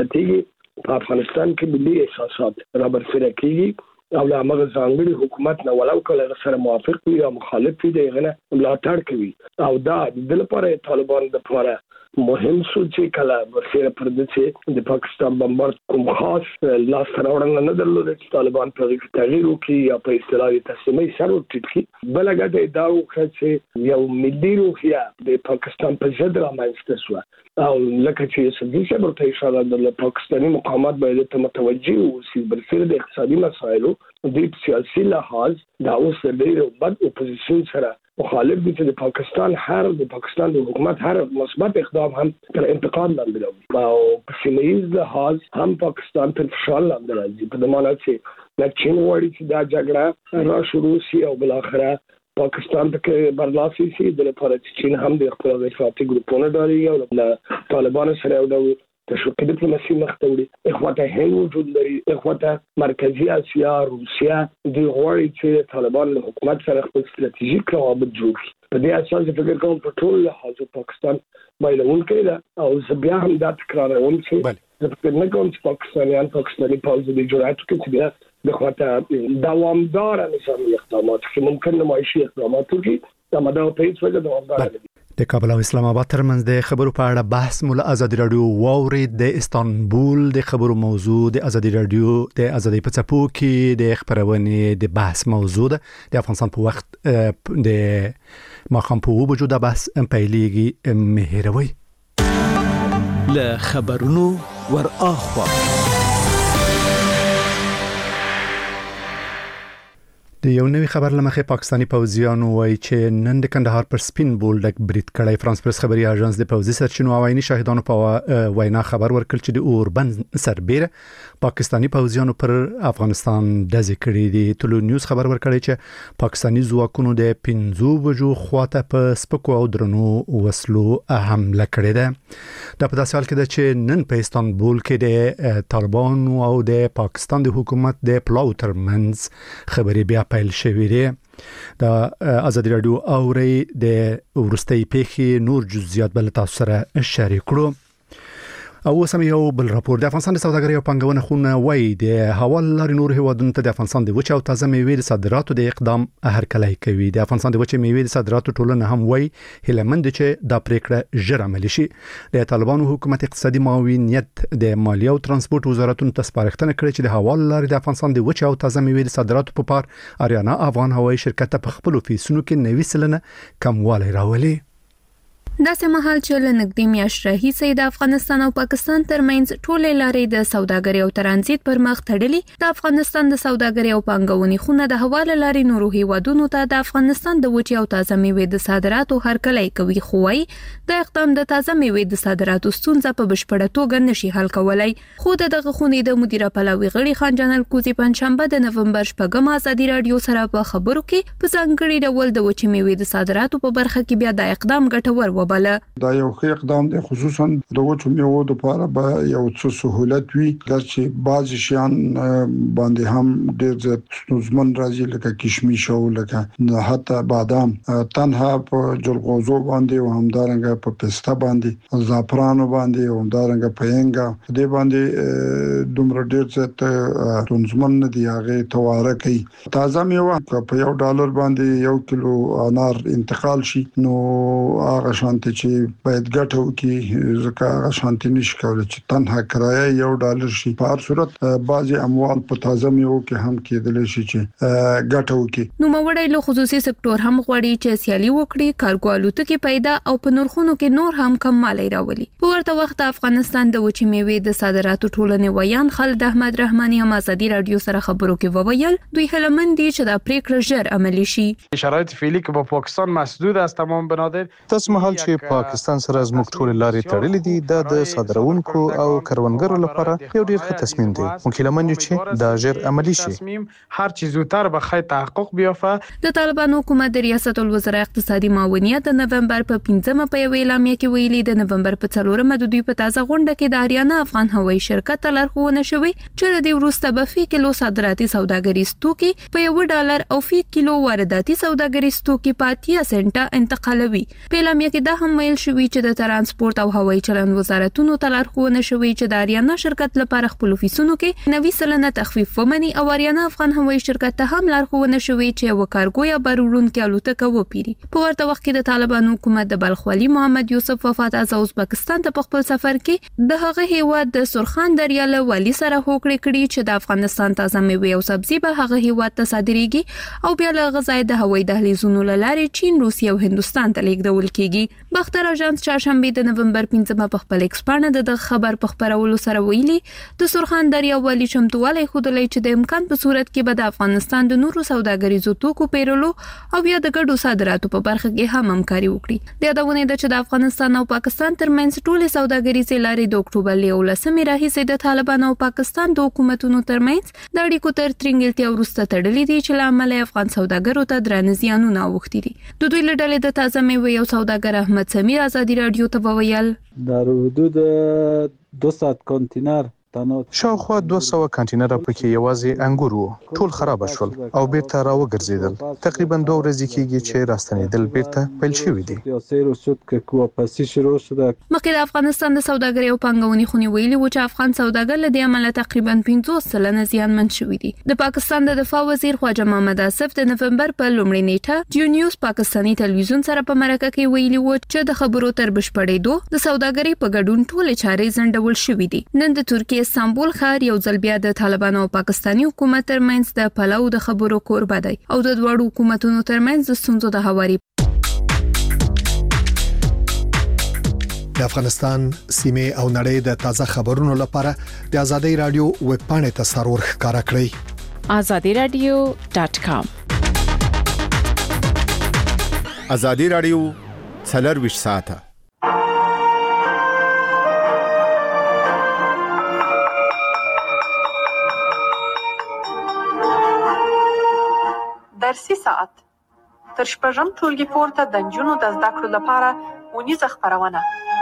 راځي په افغانستان کې ملي احساسات رابرسېره کیږي او لا هغه ځانګړي حکومت نه ولو کله سره موافق وي یا مخالف وي دغه ملاتړ کوي او دا د لپاره طالبان د لپاره مهم شو چې کله ورسره پر د چې د پاکستان بمبارد کوم خاص لاس راوړنه نه درلوده چې طالبان په تغییر وکړي یا په اصطلاح تسلیمي سره وټیټي. بلګه دا وکړه چې یو ملي روحیه د پاکستان په ضد رامنځته شو او لکه چې سدي صبر ته اشاره د پاکستاني مقامات باید ته متوجي اوسي برسره د اقتصادي مسایلو د سیاسي لحاظ دا اوس د بد اپوزیشن سره مخالف دي چې د پاکستان د حکومت هر مثبت اقدام هم تر انتقاد لاندې راوړي او په سیمه ییز لحاظ هم پاکستان تر فشار لاندې راځي په معنا چې د چین وړي چې دا جګړه را شروع شي او بل اخره پاکستان ته برلاسي شي د لپاره چې چین هم د خپل افراطي ګروپونو لري او د طالبانو سره یو ډول تشویق ډیپلوماسي مخته وړي اخواته هند وجود لري اخواته مرکزی اسیا روسیا د غوړي چې طالبان له حکومت سره خپل ستراتیژیک روابط جوړ کړي په دې اساس فکر کوم په ټول لحاظ پاکستان بایلون کړي او بیا هم دا تکراروم چې د فکر نه کوم چې پاکستاني پوځ د جوړاتو کې بیا د خواته دوامدار نظامي اقدامات چې ممکن نمایشي اقدامات کوي دا مدار په هیڅ وجه دوامدار دي. د کابل او اسلام آباد ترمنځ د خبرو په اړه بحث مولا ازادي رادیو واورید. د استانبول د خبرو موضوع د ازادي رادیو د ازادي په څپو کې د خبرونې د بحث موضوع ده. د افغانستان په وخت د ماخام په وجود د بحث پیلېږي مهروي له خبرونو ور اخوا د یو نوې خبر لمخې پاکستانی پوځیانو وایي چې نن د کندهار پر سپین بولډک برید کړی. فرانس پریس خبري اژانس د پوځي سرچینو او عیني شاهدانو په وینا خبر ورکړ چې د اوربند سربېره پاکستانی پوځیانو پر افغانستان ډزې کړې دي. ټولو نیوز خبر ورکړی چې پاکستانی ځواکونو د 15 بجو خواته په سپکو او درنو وسلو حمله کړې ده. دا په داسې حال کې ده چې نن په استانبول کې د طالبانو او د پاکستان د حکومت د پلاو ترمنځ خبرې بیا پیل شوې ده. د ازادي رادیو اوري د ورستۍ پیښې نور جزئیات بل تاسو سره شریک کړو. او سم یو بل راپور. د افغانستان د سوداګرۍ او پنګونې خونه وایي د حواله لارې نور هیوادونو ته د افغانستان د وچه او تازه میوې د صادراتو د اقدام هرکلی کوي. د افغانستان د وچه میوې د صادراتو ټولنه هم وایي هیلمند چې دا پریکړه ژر عملي شي. د طالبانو حکومت اقتصادي معاونیت د مالیه او ترانسپورت وزارتونو ته سپارښتنه کړې چې د حواله لارې د افغانستان د وچه او تازه میوې د صادراتو په پار اریانا افغان هوایي شرکت په خپل فیسونو کې 90% کموالی راولي. داسې مهال چې لنګدې میاشت راهیسې د افغانستان او پاکستان ترمنځ ټولې لارې د سوداګرۍ او ترانزیت پر مخ تړلې، د افغانستان د سوداګرۍ او پانګونې خونه د حواله لارې نورو هیوادونو ته د افغانستان د وچې او تازه میوې د صادراتو هرکلی کوي، خو وايي د اقدام د تازه میوې د صادراتو ستونزه په بشپړه توګه نشي حل کولای. خو دغه خونې د مدیره پلاوي غړي خان جانل کوزي پنځشنبه د نومبر 8 ازادي رادیو سره په خبرو کې په ځانګړي ډول د وچې میوې د صادراتو په برخه کې بیا د اقدام ګټور دا یو ښه اقدام دی، خصوصا د وچو میوو لپاره به یو څه سہولت وي چې بعض شیان باندې هم ډېر زیات ستونزمن راځي، لکه کشمش او لکه حتی بادام تنها په جلغوزو باندې او همدارنګه په پسته باندې، زعفرانو باندې او همدارنګه په هنګا دې باندې دومره ډېر زیات ستونزمن نه دی. هغه تواره کوي تازه میوه په $1 باندې 1 کیلو انار انتقال شي، نو هغه شانتي چې باید ګټه وکړي، ځکه هغه شانتي نشي کولای چې تنها کرایه $1 شي. په هر صورت بعضي اموال په تازه میوه کې هم کېدلی شي چې ګټه وکړي. نو موړی له خصوصي سکتور هم غواړي چې سیالي وکړي، کارګو الوتکې پیدا او په نرخونو کې نور هم کم مالی راولي. په ورته وخت افغانستان د وچې میوې د صادراتو ټولنې ویان خالد احمد رحماني هم ازادي رادیو سره خبرو کې وویل دوی هلمند دي چې دا پریکړه ژر عملي شي. شرایط فعلی که با پاکستان محدود است تمام بنادر تاسو مهال چې پاکستان سره زموږ ټول لارې تړلې دي، دا د صادرونکو او کروندګرو لپاره یو ډیر ښه تصمیم دی. ممکن لمن چې دا ژر عملی شي، هر چیز زودتر به خیر تحقق بیافته. د طالبانو حکومت د ریاست الوزرا اقتصادي معاونیت د نومبر په 15 په یو اعلامیه کې ویلي د نومبر په 4 د دوی په تازه غونډه کې د اریانا افغان هوایي شرکت ته لارښوونه شوې چې د وروسته به فی کیلو صادراتي سوداګریز توکي په $1 او فی کیلو وارداتي سوداګریز توکي په 80 سنټه انتقالوي. په اعلامیه کې دا هم ویل شوی چې د ترانسپورت او هوایي چلند وزارتونو ته لارښوونه شوې چې د اریانا شرکت لپاره خپل فیسونو کې 90% تخفیف ومني او اریانا افغان هوایي شرکت ته هم لارښوونه شوې چې وکارګو یا بارورونکو الوتکه وپیری. په ورته وخت کې د طالبانو حکومت د بلخ والي محمد یوسف وفات از ازبکستان ته په خپل سفر کې د هغه هیواد د سرخان دریا له والي سره هوکړه کړې چې د افغانستان تازه میوه او سبزی به هغه هیواد ته صادریږي او بیا له غذای د هوایي دهلیزونو لارې چین، روسیه او هندستان ته لیږدول کیږي. باختر اژانس چهارشنبه د نومبر 15 په خپل ایکس باندې د خبر په خبرولو سره ویلي د سرخان دریا والی چمتووالی خودلې چې د امکان په صورت کې به د افغانستان د نورو سوداګریزو توکو پیرلو او یا د ګډو صادراتو په برخه کې هم همکاري وکړي. د یادونه ده چې د افغانستان او پاکستان ترمنځ ټولې سوداګریزې لارې د اکتوبر 11 راهیسې د طالبانو او پاکستان د حکومتونو ترمنځ د اړیکو تر ترنګلتیا وروسته تړلې دي چې لامل افغان سوداګرو ته درانه زیانونه اوښتي دي. د دوی له ډلې د تازه میوې او سوداګر احمد سمیر ازادي رادیو ته وویل در حدود 200 کانتینر شاوخوا 200 کانتینره پکې یوازې انګور وو، ټول خراب شول او بیرته راوګرځیدل. تقریبا 2 ورځې کېږي چې راستنېدل بیرته پیل شوي دي. مخکې د افغانستان د سوداګرۍ او پانګونې خونې ویلي و چې افغان سوداګر له دې عمله تقریبا 50% زیانمن شوي دي. د پاکستان د دفاع وزیر خواجه محمد آصف د نومبر په لومړۍ نیټه جیو نیوز پاکستاني ټلویزیون سره په مرکه کې ویلي و چې د خبرو تر بشپړېدو د سوداګرۍ په ګډون ټولې چارې ځنډول شوې دي. نن د ترکیه استانبول ښار یو ځل بیا د طالبانو او پاکستاني حکومت ترمنځ د پلو د خبرو کوربه دی او د دوړو حکومتونو ترمنځ د ستونزو د هواري. د افغانستان سیمه او نړۍ د تازه خبرونو لپاره د ازادي رادیو ویب پاڼې ته سرور ښکارا کړئ azadiradio.com. ازادي رادیو 24 ساعته. درسي ساعت تر شپږم ټولګي پورته د نجونو د زده کړو لپاره اونیزه خپرونه.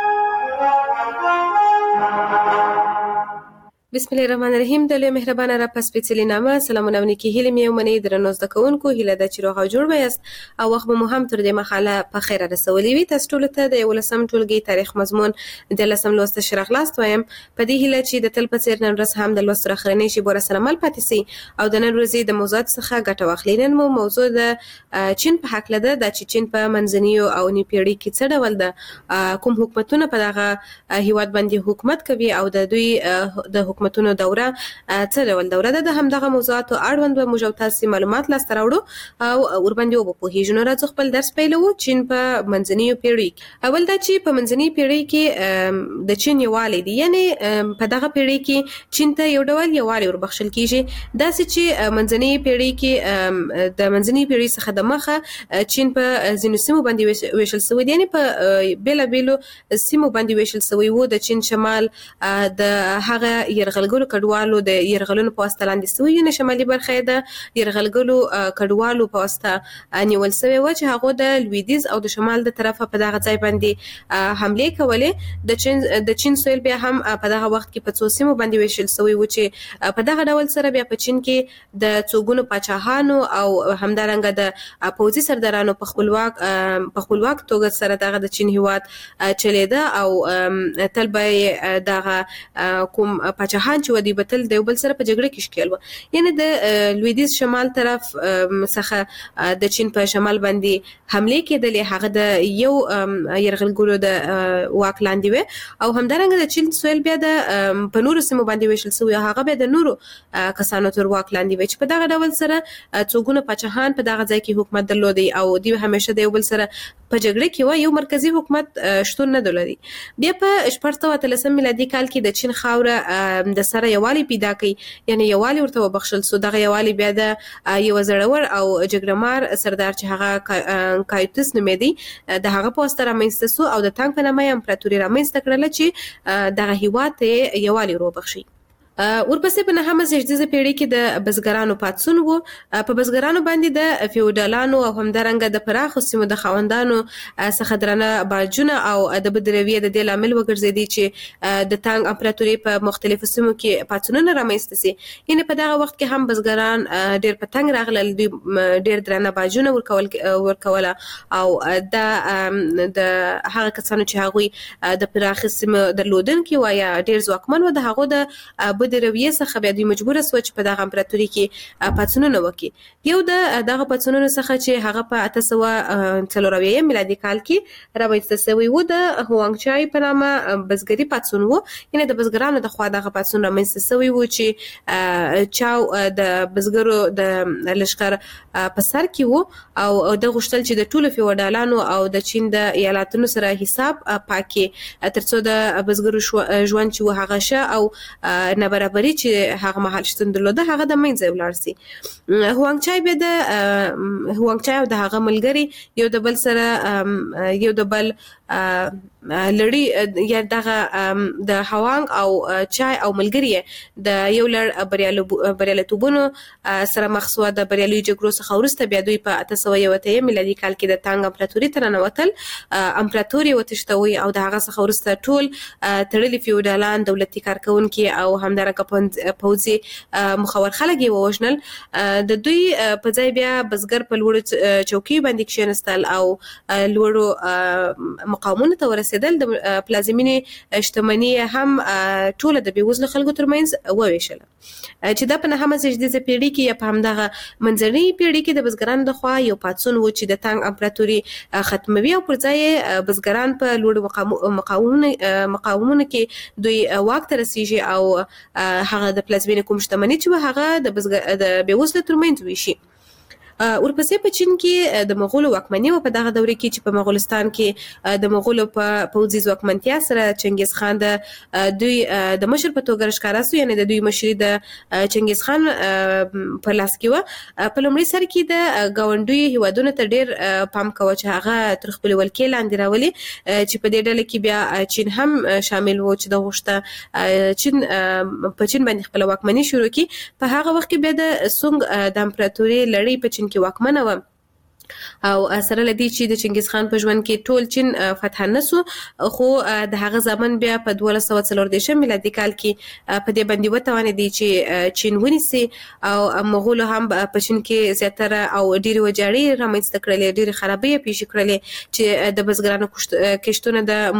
بسم الله الرحمن الرحیم. د لوی مهربان رب په سپېڅلي نامه سلامونه او نیکی هیلې مې ومنئ. درنو زده کوونکو هیله ده چې روغ او جوړ یاست او وخت مو هم تر دې مخاله په خیر رسولې وي. تاسو ټول ته د 11م ټولګي تاریخ مضمون د 10م لوست شرح خلاص وایم. په دې هیله چې د تل په څیر نن ورځ هم د لوست راخرنې شي بور سره مل پاتې سي او د نن ورځې د موضوعات څخه ګټه واخلئ. نن مو موضوع د چین په حق لده د چین په منځنیو او نیپیړی کې څه ډول د کوم حکومتونه په دغه هیواد باندې حکومت کوي او د دوی د حکومتونو دوره څه ډول دوره ده. د همدغه موضوعاتو اړوند به موږ تاسو معلومات لاسته راوړو او ورباندې وپوهیږو. نو راځو خپل درس پیلوو. چین په منځنیو پیړۍ. اول دا چې په منځنۍ پیړۍ کې د چین یووالی دی، یعنی په دغه پیړۍ کې چین ته یو ډول یووالی وربخښل کیږي. دا چې منځنۍ پیړۍ کې د منځنۍ پیړۍ څخه د مخه چین په ځینو سیمو باندې ویشل شوی دی، یعنی په بیلابیلو سیمو باندې ویشل شوی وو. د چین شمال د هغه يرغلګلو کډوالو د يرغلونو په واسطه لاندې شوی، نه شمالي برخه د يرغلګلو کډوالو په واسطه نیول شوی و چې هغه د لویدیز او د شمال د طرفه په دغه ځای باندې حمله کولې. د چین سویل بیا هم په دغه وخت کې په څو سیمو باندې ویشل شوی و چې په دغه ډول سره بیا په چین کې د څوګونو پاچاهانو او همدارنګه د پوځي سردارانو په خپلواک توګه سره دغه د چین هیواد چلیده او تل به دغه کوم پاچاهان چې ودی بتل د بل سره په جګړه کې شکل و. یعنی د لویدیز شمال طرف څخه د چین په شمال باندې حمله کېدلې، هغه د یو يرغلګلو د واک لاندې و او همدارنګه د چین سویل بیا د په نورو سیمو باندې ویشل شوی، هغه بیا د نورو کسانو تر واک لاندې و چې په دغه ډول سره څوګونه پاچاهان په دغه ځای کې حکومت درلودي او دوی همیشه د بل سره په جګړه کې و. یو مرکزی حکومت شتون نه درلودي. بیا په 1413 میلادي کال کې د چین خاوره د سره یووالی پیدا کړي، یعنی یووالی ورته وبخښل سو. دغه یووالی بیا د یو زړور او جګړمار سردار چې هغه کایوتس نومېدی د هغه په واسطه رامنځته سو او د تانګ په نامه امپراتوري رامنځته کړله چې دغه هیواد ته یووالی وروبخښي. ورپسې په 9مه زیږدیزه پیړۍ کې د بزګرانو پاتسون وو. په بزګرانو باندې د فیوډالانو او همدارنګه د پراخو سیمو د خاوندانو څخه درنه باجونه او د بدروي د دې لامل وګرځېدي چې د تانګ امپراتوري په مختلفو سیمو کې پاتسونونه رامنځته سي. یعنی په دغه وخت کې هم بزګران ډېر په تنګ راغلل، ډېر درنه باجونه ورکوله او د هغه کسانو چې هغوی د پراخو سیمو درلودونکي و یا ډېر ځواکمن و د هغو د بد رویه څخه بیا دوی مجبور شو چې په دغه امپراتوري کې پاتونونه وکړي. یو د دغه پاتونونو څخه چې هغه په 1840 میلادي کال کې رامنځته شوی و د هوانګ چای په نامه بزګري پاتون و. یعنی د بزګرانو د خوا دغه پاتون رامنځته شوی و چې چاو د بزګرو د لشکر په سر کې و او د غشتل چې د ټولو فیوډالانو او د چین د ایالاتونو سره حساب پاکي ترڅو د بزګرو ژوند چې هغه شه او نابرابري چې هغه محل شتون درلوده هغه د منځه ولاړ سي. هوانګ چای به د هوانګ چای او د هغه ملګری یو د بل سره یو د بل لړۍ یا دغه د هوانګ او چای او ملګری د یو لړ بریالیتوبونو سره مخسوه د بریالي جګړو څخه وروسته بیا دوی په 1880 میلادي کال کې د تانګ امپراتوري ته ننوتل. امپراتوري وتښتوي او د هغه څخه وروسته ټول تړلي فیوډالان دولتي کارکونکي او همدارنګه پوځي مخور خلک یې ووژنل. د دوی په ځای بیا بزګر په لوړو چوکۍ باندې کښېنستل او لوړو مقامونو ته ورسېدل. د پلازمینې شتمني هم ټول د بېوزلو خلکو ترمنځ وویشله چې دا په 9مه زېږدیزه پیړۍ کې یا په همدغه منځنۍ پیړۍ کې د بزګرانو د خوا یو پاڅون و چې د تانګ امپراتوري ختموي او پر ځای بزګران په لوړو مقامونو کې دوی واک ته رسیږي او هغه د پلازمینې کوم شتمني چې هغه د بېوزلو ترمنځ ویشي. ورپسې په چین کې د مغولو واکمني و په دغه دوره کې چې په مغولستان کې د مغولو په پوځي ځواکمنتیا سره چنګیز خان د دوی د مشر په توګه ښکارا سو. یعنی د دوی مشري د چنګیز خان په لاس کې و. په لومړي سر کې د گاونډي هیوادونو ته ډیر پام کاوه چې هغه تر خپل ولکې لاندې راولي چې په دې ډله کې بیا چین هم شامل و چې د غوښته چین په چین باندې خپل واکمني شروع کړي. په هغه وخت کې بیا د سونګ د امپراتوري لړۍ په کې واکمنه و او سره لدی چې د چنګیز خان په ژوند کې ټول چین فتح نسو خو د هغه ځمن بیا په 1240 میلادي کال کې په دې باندې وتوانې دي چې چین ونیسي او مغول هم په چین کې زیاتره او ډیر وجاړي رامنځته کړلې ډیر خرابې پیښ کړلې چې د بزګرانو کشتونه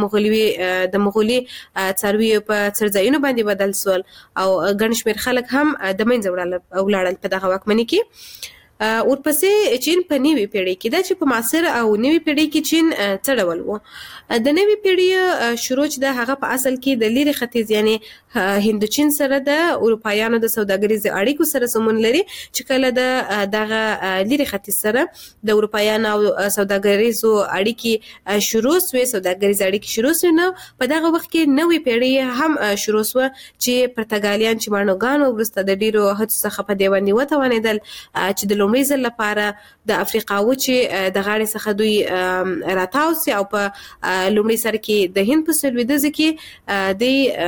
د مغولي څاروي په څرځایونو باندې بدل سول او ګڼ شمېر خلک هم د منځ ولاړل په دغه واکمنۍ کې. ورپسې چین په نوي پیړۍ کې دا چې په معاصر او نوي پیړۍ کې چین څه ډول و. د نوي پیړۍ شروع چې د هغه په اصل کې د لیرې ختیځ یعنی هندوچین سره د اروپایانو د سوداګریز اړیکو سره سمون لري چې کله د دغه لیرې ختیځ سره د اروپایانو او سوداګریزو اړیکې شروع شوې سوداګریز اړیکې شروع شوې نو په دغه وخت کې نوي پیړۍ هم شروع شو چې پرتګالیان چې مانوګانو وروسته د ډیرو هڅو څخه په دی باندې وتوانېدل چې د لومړي ځل لپاره د افریقا چې د غاړې څخه دوی راتاوسي او په لومړي سر کې د هند په سلویدز کې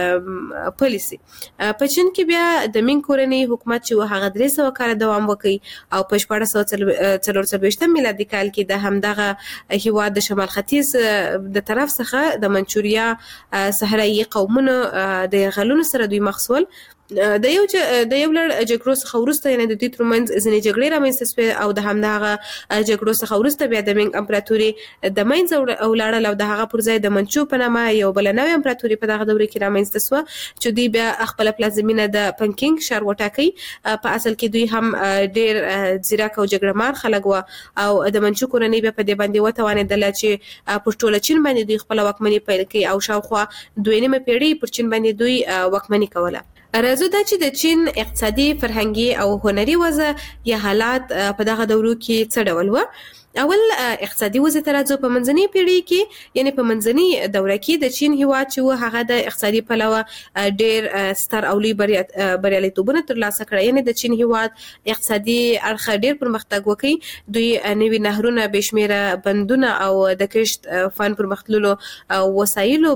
د پالیسي په چین کې بیا د مینګ کورنۍ حکومت چې هغه 300 کال دوام وکړي او په 1444 میلادي کال کې د همدغه هیواد د شمال ختیځ د طرف څخه د منچوریا صحرایي قومونو د غلونو سره دوی مخسول. د یو لړ جګړو څخه وروسته یعنی د دوی ترمنځ ځینې جګړې رامنځته شوې او د همدغه جګړو څخه وروسته بیا د مینګ امپراتوري د منځه ولاړل او د هغه پر ځای د منچو په نامه یو بل نوې امپراتوري په دغه دوره کې رامنځته شوه چې دوی بیا خپل پلازمینه د پنکینګ ښار وټاکي. په اصل کې دوی هم ډیر ځیرک او جګړهمار خلک و او د منچو کورنۍ بیا په دې باندې وتوانېدل چې پر ټوله چین باندې دوی خپل واکمني پیل کړي او شاوخوا 2 پیړۍ پر چین باندې دوی واکمني کوله. راځو دا چې د چین اقتصادي فرهنګي او هنري وضع یا حالات په دغه دورو کې څه ډول و. اول اقتصادي وضع ته راځو. په منځنۍ پیړۍ کې یعنی په منځنۍ دوره کې د چین هیواد چې هغه د اقتصادي پلوه ډیر ستر او لوی بریالیتوبونه ترلاسه کړل. یعنی د چین هیواد اقتصادي اړخ ډیر پرمختګ وکړي. دوی نوي نهرونه بشمیره بندونه او د کشت فن پرمختللو وسایلو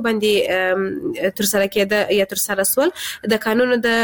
باندې تر سره کېده یا تر سره سول. د قانونو د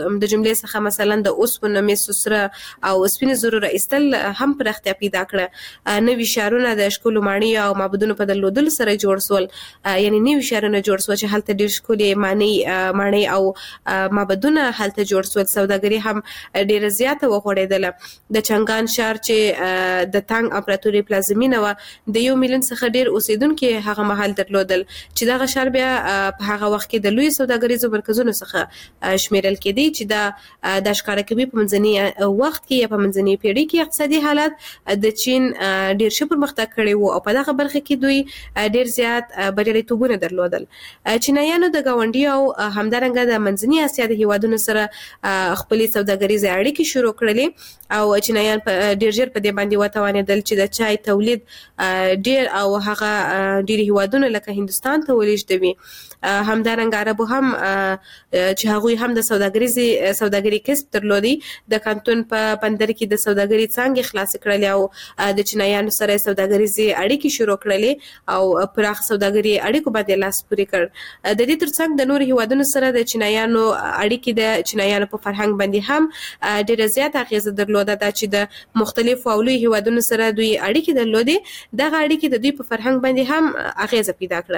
جملې څخه مثلا د اوسپنې مسوسره او سپینې زرو را ایستل هم پرختیا پیدا کړه. نوي شهرونه د ښکلو ماڼۍ او معبدونو په درلودل سره جوړ سول. یعنی نوي شهرونه جوړ سول چې هلته ډېر ښکلي ماڼۍ او معبدونه هلته جوړ سول. سوداګري هم ډېره زیاته وغوړېدله. د چنګان ښار چې د تانګ امپراتوري پلازمینه وه د 1 میلیون څخه ډېر اوسیدونکي هغه مهال درلودل چې دغه ښار بیا په هغه وخت کې د لوی سوداګریزو مرکزونو څخه شمیرل کېدی چې دا ښکاره کوي په منځني وخت کې یا په منځني پیړۍ کې اقتصادي حالت د چین ډېر ښه پرمختګ کړی و او په دغه برخه کې دوی ډېر زیات بریالیتوبونه درلودل. چینایانو د ګاونډي او همدارنګه د منځني اسیا د هیوادونو سره خپلې سوداګریزې اړیکې شروع کړلې او چینایان ډېر ژر په دې باندې وتوانېدل چې د چای تولید ډېر او هغه ډېر هیوادونه لکه هندوستان ته ولېږدوي. همدارنګه عربو هم چې هغوی هم د سوداګري کسب درلودي د کانتون په بندر کې د سوداګري څانګې خلاصې کړلې او د چینایانو سره سوداګریزې اړیکې شروع کړلې او پراخ سوداګري اړیکو باندې لاس پورې کړ. د دې ترڅنګ د نور هیوادونو سره د چینایانو اړیکې د چینایانو په فرهنګ باندې هم ډېره زیاته اغیزه درلوده دا چې د مختلفو او لوی هیوادونو سره دوی اړیکې درلودې. دغه اړیکې د دوی په فرهنګ باندې هم اغیزه پیدا کړه.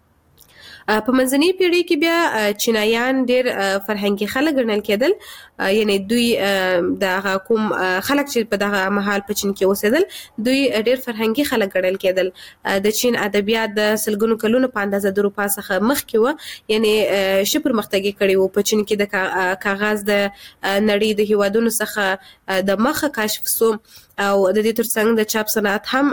په منځنۍ پیړۍ کې بیا چینایان ډېر فرهنګي خلک ګڼل کېدل. یعنی دوی د کوم خلک چې په دغه مهال په چین کې اوسېدل دوی ډېر فرهنګي خلک ګڼل کېدل. د چین ادبیات د سلګونو کلونو په اندازه د اروپا څخه مخکې وه. یعنی ښه پرمختګ یې کړی و. په چین کې د کاغذ د نړۍ د هیوادونو څخه د مخه کشف سو او د دې ترڅنګ د چاپ صنعت هم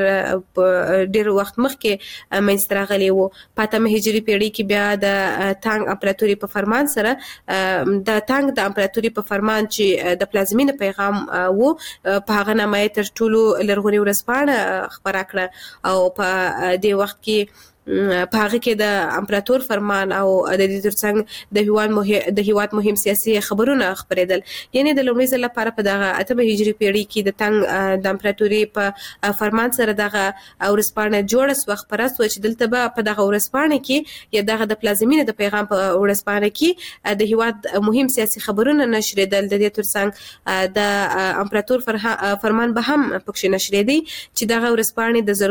ډېر وخت مخکې منځته راغلی و. په اتمه هجري پیړۍ کې بیا د تانګ امپراتوري په فرمان سره د تانګ د امپراتوري په فرمان چې د پلازمینه پیغام و په هغه نامه یې تر ټولو لرغونې ورځپاڼه خپره کړه او په دې وخت کې په هغه کې د امپراتور فرمان او د دې ترڅنګ د هیواد مهم سیاسي خبرونه خبرېدل. یعنی د لومړي ځل لپاره په دغه اتمه هجري پیړۍ کې د تانګ د امپراتوري په فرمان سره دغه ورځپاڼه جوړه سوه خپره سوه چې دلته به په دغه ورځپاڼه کې یا دغه د پلازمینې د پیغام په ورځپاڼه کې د هیواد مهم سیاسي خبرونه نشریدل. د دې ترڅنګ د امپراتور فرمان به هم پکښې نشریدي چې دغه ورځپاڼې د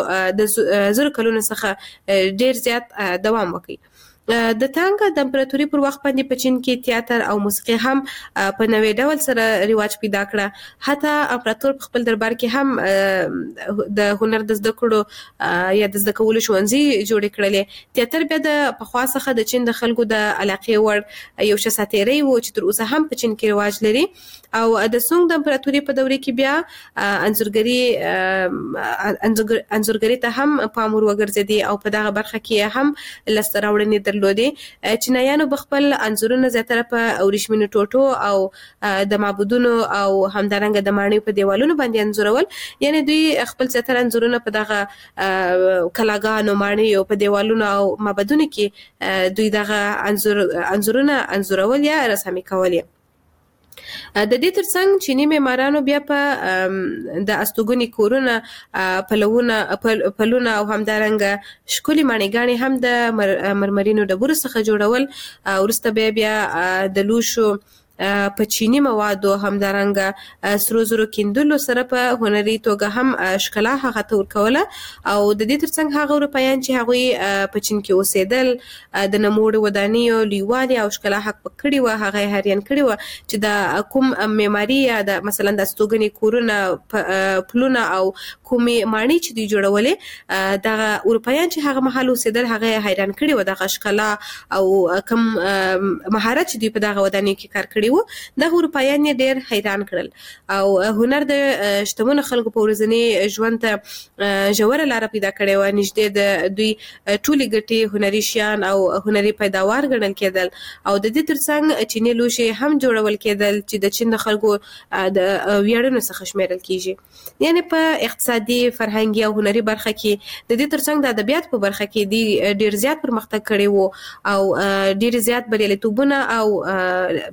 زرو کلونو څخه ډېر زیات دوام وکړي. د تانګ د امپراتوري پر وخت باندې په چین کې تیاتر او موسیقي هم په نوې ډول سره رواج پیدا کړه. حتی امپراتور په خپل دربار کې هم د هنر د زده کړو یا د زده کولو ښوونځي جوړې کړلې. تیاتر بیا د پخوا څخه د چین د خلکو د علاقې وړ یو څه ساتیري و چې تر اوسه هم په چین کې رواج لري. او د سونګ د امپراتوري په دورې کې بیا انځورګري ته هم پام ورګرځېدی او په دغه برخه کې هم لاسته راوړنې درلودې. چینایانو به خپل انځورونه زیاتره په وریښمینو ټوټو او د معبدونو او همدارنګه د ماڼیو په دیوالونو باندې انځورول. یعنی دوی خپل زیاتره انځورونه په دغه کلاګانو ماڼیو په دیوالونو او معبدونو کې دوی دغه انځورونه انځورول یا رسامي کول. د دې ترڅنګ چینی معمارانو بیا په د استوګنې کورونه پلونه او همدارنګه ښکلي ماڼیګانې هم د مرمرینو ډبرو څخه جوړول. وروسته بیا د لوښو په چینی موادو همدارنګه سرو زرو کیندلو سره په هنري توګه هم ښکلا هغه ته ورکوله. او د دې ترڅنګ هغه اروپایان چې هغوی په چین کې اوسېدل د نوموړو ودانیو لویوالي او ښکلا حق کړي وه هغه یې حیران کړي وه چې د کوم معماري یا د مثلا د استوګنې کورونه پلونه او کومې ماڼۍ چې دوی جوړولې دغه اروپایان چې هغه مهال اوسېدل هغه یې حیران کړي وه دغه ښکلا او کوم مهارت چې دوی په دغه ودانیو کې کار کړي و. دغه اروپایان یې ډېر حیران کړل او هنر د شتمنو خلکو په ورځني ژوند ته ژوره لاره پیدا کړې وه. نږدې د دوی ټولې ګټې هنري شیان او هنري پیداوار ګڼل کېدل او د دې ترڅنګ چیني لوښي هم جوړول کېدل چې د چین د خلکو د ویاړونو څخه شمیرل کېږي. یعنی په اقتصادي فرهنګي او هنري برخه کې د دې ترڅنګ د ادبیات په برخه کې ډېر زیات پرمختګ کړی و او ډېر زیات بریالیتوبونه او بریاوې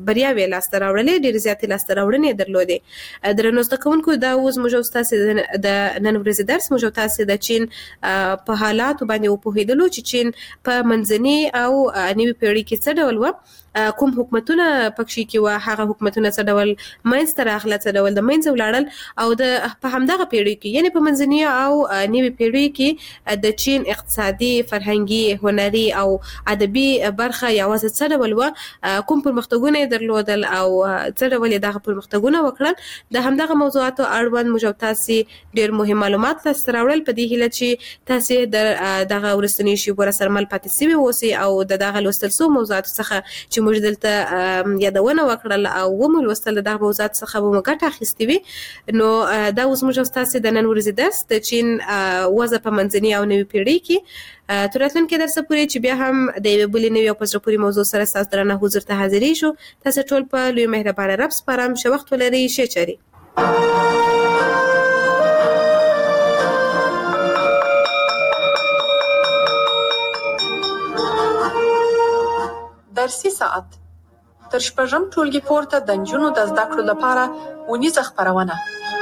وی لاسته راوړلې، ډېر زیات لاسته راوړنې درلودې. درنو زده کوونکو دا اوس موږ تاسو د نن ورځې درس موږ تاسو د چین په حالات باندې وپوهیدلو چې چین په منځني او نوي پیړۍ کې څه ډول و، کوم حکومتونه پکې کې و، هغه حکومتونه څه ډول منځ ته راغله، څه ډول د منځ ولاړل، او د په همدغه پیړۍ کې یعنی په منځني او نوي پیړۍ کې د چین اقتصادي، فرهنګي، هنري او ادبي برخه یوازې څه ډول و، کوم پرمختګونه درلودل او څه ډول دغه پرمختګونه وکړل. د همدغه موضوعاتو اړوند موږ تاسو ډېر مهم معلومات لاسته راوړل په دې هیله چې تاسو دغه ورستنی شی ور سره مل پاتې سوي اوسئ او دغه لوستل سو موضوعات څخه چې موږ دلته یادونه وکړل او ومو لوستل دغه موضوعات څخه به موږ ګټه اخیستې وي. نو دا اوس موږ تاسو د نن ورځې درس د چین وضع په منځني او نوي پیړۍ کې تر راتلونکي درس پورې چې بیا هم د یوې بلې نوې او په زړه پورې موضوع سره ستاسو درنه حضور ته حاضرېږو. تاسو ټول په لوی مهربانه رب سپارم. ښه وخت ولرئ. ښه چارې. درسي ساعت تر شپږم ټولګي پورته د نجونو د زده کړو لپاره ونیزه خپرونه.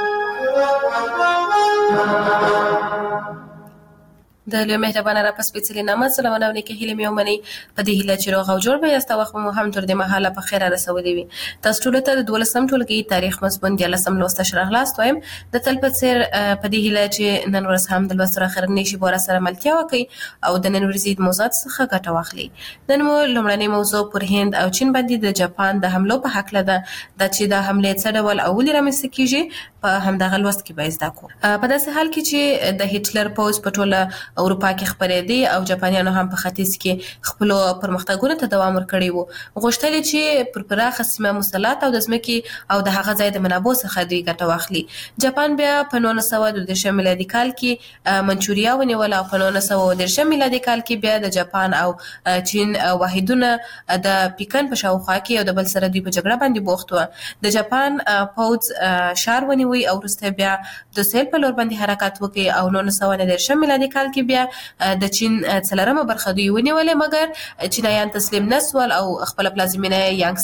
د لوی مهربانه را په سپېڅلي نامه سلامونه او نیکې هیلې مې ومنئ. په دې هیله چې روغ او جوړ به یاست او وخت مو هم تر دې مهاله په خیره رسولی وي. تاسو ټولو ته د 12م ټولګي تاریخ مضمون 14 لوست ښه راغلاست وایم. د تل په څېر په دې هیله چې نن ورځ هم د لوست سره اخرنۍ شی به راسره ملتیا وکړئ او د نن ورځې موضوعات څخه ګټه واخلئ. نن مو لومړنۍ موضوع پر هند او چین باندې د جاپان د حملو په هکله ده. دا چې د حملې څه ډول او ولې رامنځته کیږي په همدغه لوست کې به زده کوو. په داسې حال کې چې د هټلر پوځ په ټوله اروپا کې خپرېدی او جاپانیانو هم په ختیځ کې خپل پرمختګونو ته دوام ورکړی وو. غوښتل چې پر پراخه سیمه مسلط او د ځمکې او د هغه ځای د منابعو څخه دوی ګټه واخلي. جاپان بیا په 1912 میلادي کال کې منچوریا ونیوله او په 1913 میلادي کال کې بیا د جاپان او چین واحدونه د پیکن په شاوخوا کې او د بل سره دوی په جګړه باندې بوخت وو. د جاپان پوځ شار ونیوي او وروسته بیا د سهیل په لور باندې حرکت وکړي او 1919 میلادي کال کې بیا د چین څلورمه برخه دوی ونیولې، مګر چینایان تسلیم نسول او خپل پلازمینه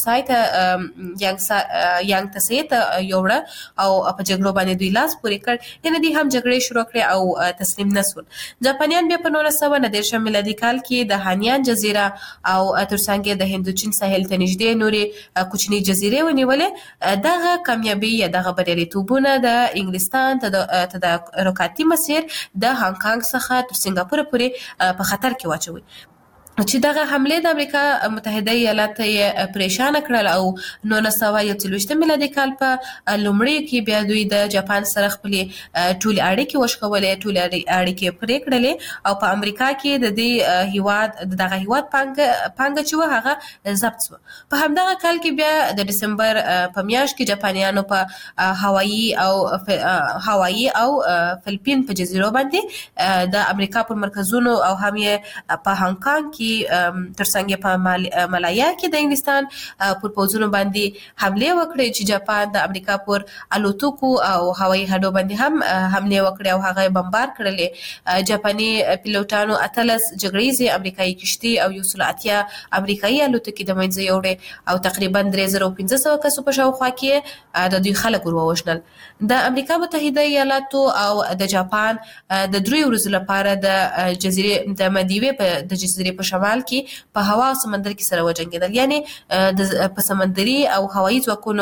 یانګ تسې ته یوړه او په جګړو باندې دوی لاس پورې کړ، یعنی دوی هم جګړې شروع کړې او تسلیم نسول. جاپانیان بیا په 1919 میلادي کال کې د هانیان جزیره او ترڅنګ د هندوچین ساحل ته نږدې نورې کوچنۍ جزیرې ونیولې. دغه کامیابي یا دغه بریالیتوبونه د انګلستان ته د رکاتي مسیر د هانګ کانګ څخه تر سنگاپور پورې په خطر کې واچوي. چې دغه حمله د امریکا متحده ایالات یې پریشان کړل او 1941 میلادي کال په لومړی کې بیا دوی د جاپان سره خپل ټول اړیکې وشکولې، ټول اړیکې پرې کړلې او په امریکا کې د دې هیواد دغه هیواد پانګه چې و هغه ضبط شو. په همدغه کال کې بیا د دسمبر په میاشت کې جاپانیانو په هوایی او فلپین په جزیرو باندې د امریکا پر مرکزونو او هم یې په هانګ کانګ کې ترڅنګ په مالایا کې د انګلستان پر پوځونو باندې حمله وکړې چې جاپان د امریکا پر الوتکو او هوایي هډو باندې هم حمله وکړه او هغه بمبار کړلې. جاپاني پیلوټانو اتلس جګړیزې امریکایي کشتي او 180 امریکایي الوتکې د منځه یوړې او تقریبا 3500 کسو په شاوخوا کې د دوی خلک وروښنل. د امریکا متحده ایالاتو او د جاپان د 3 ورځې لپاره د جزیره د مالدیوي د جزیره په شمال کې په هوا او سمندر کې سره وجنګیدل، یعنی په سمندري او هوایي ځواکونو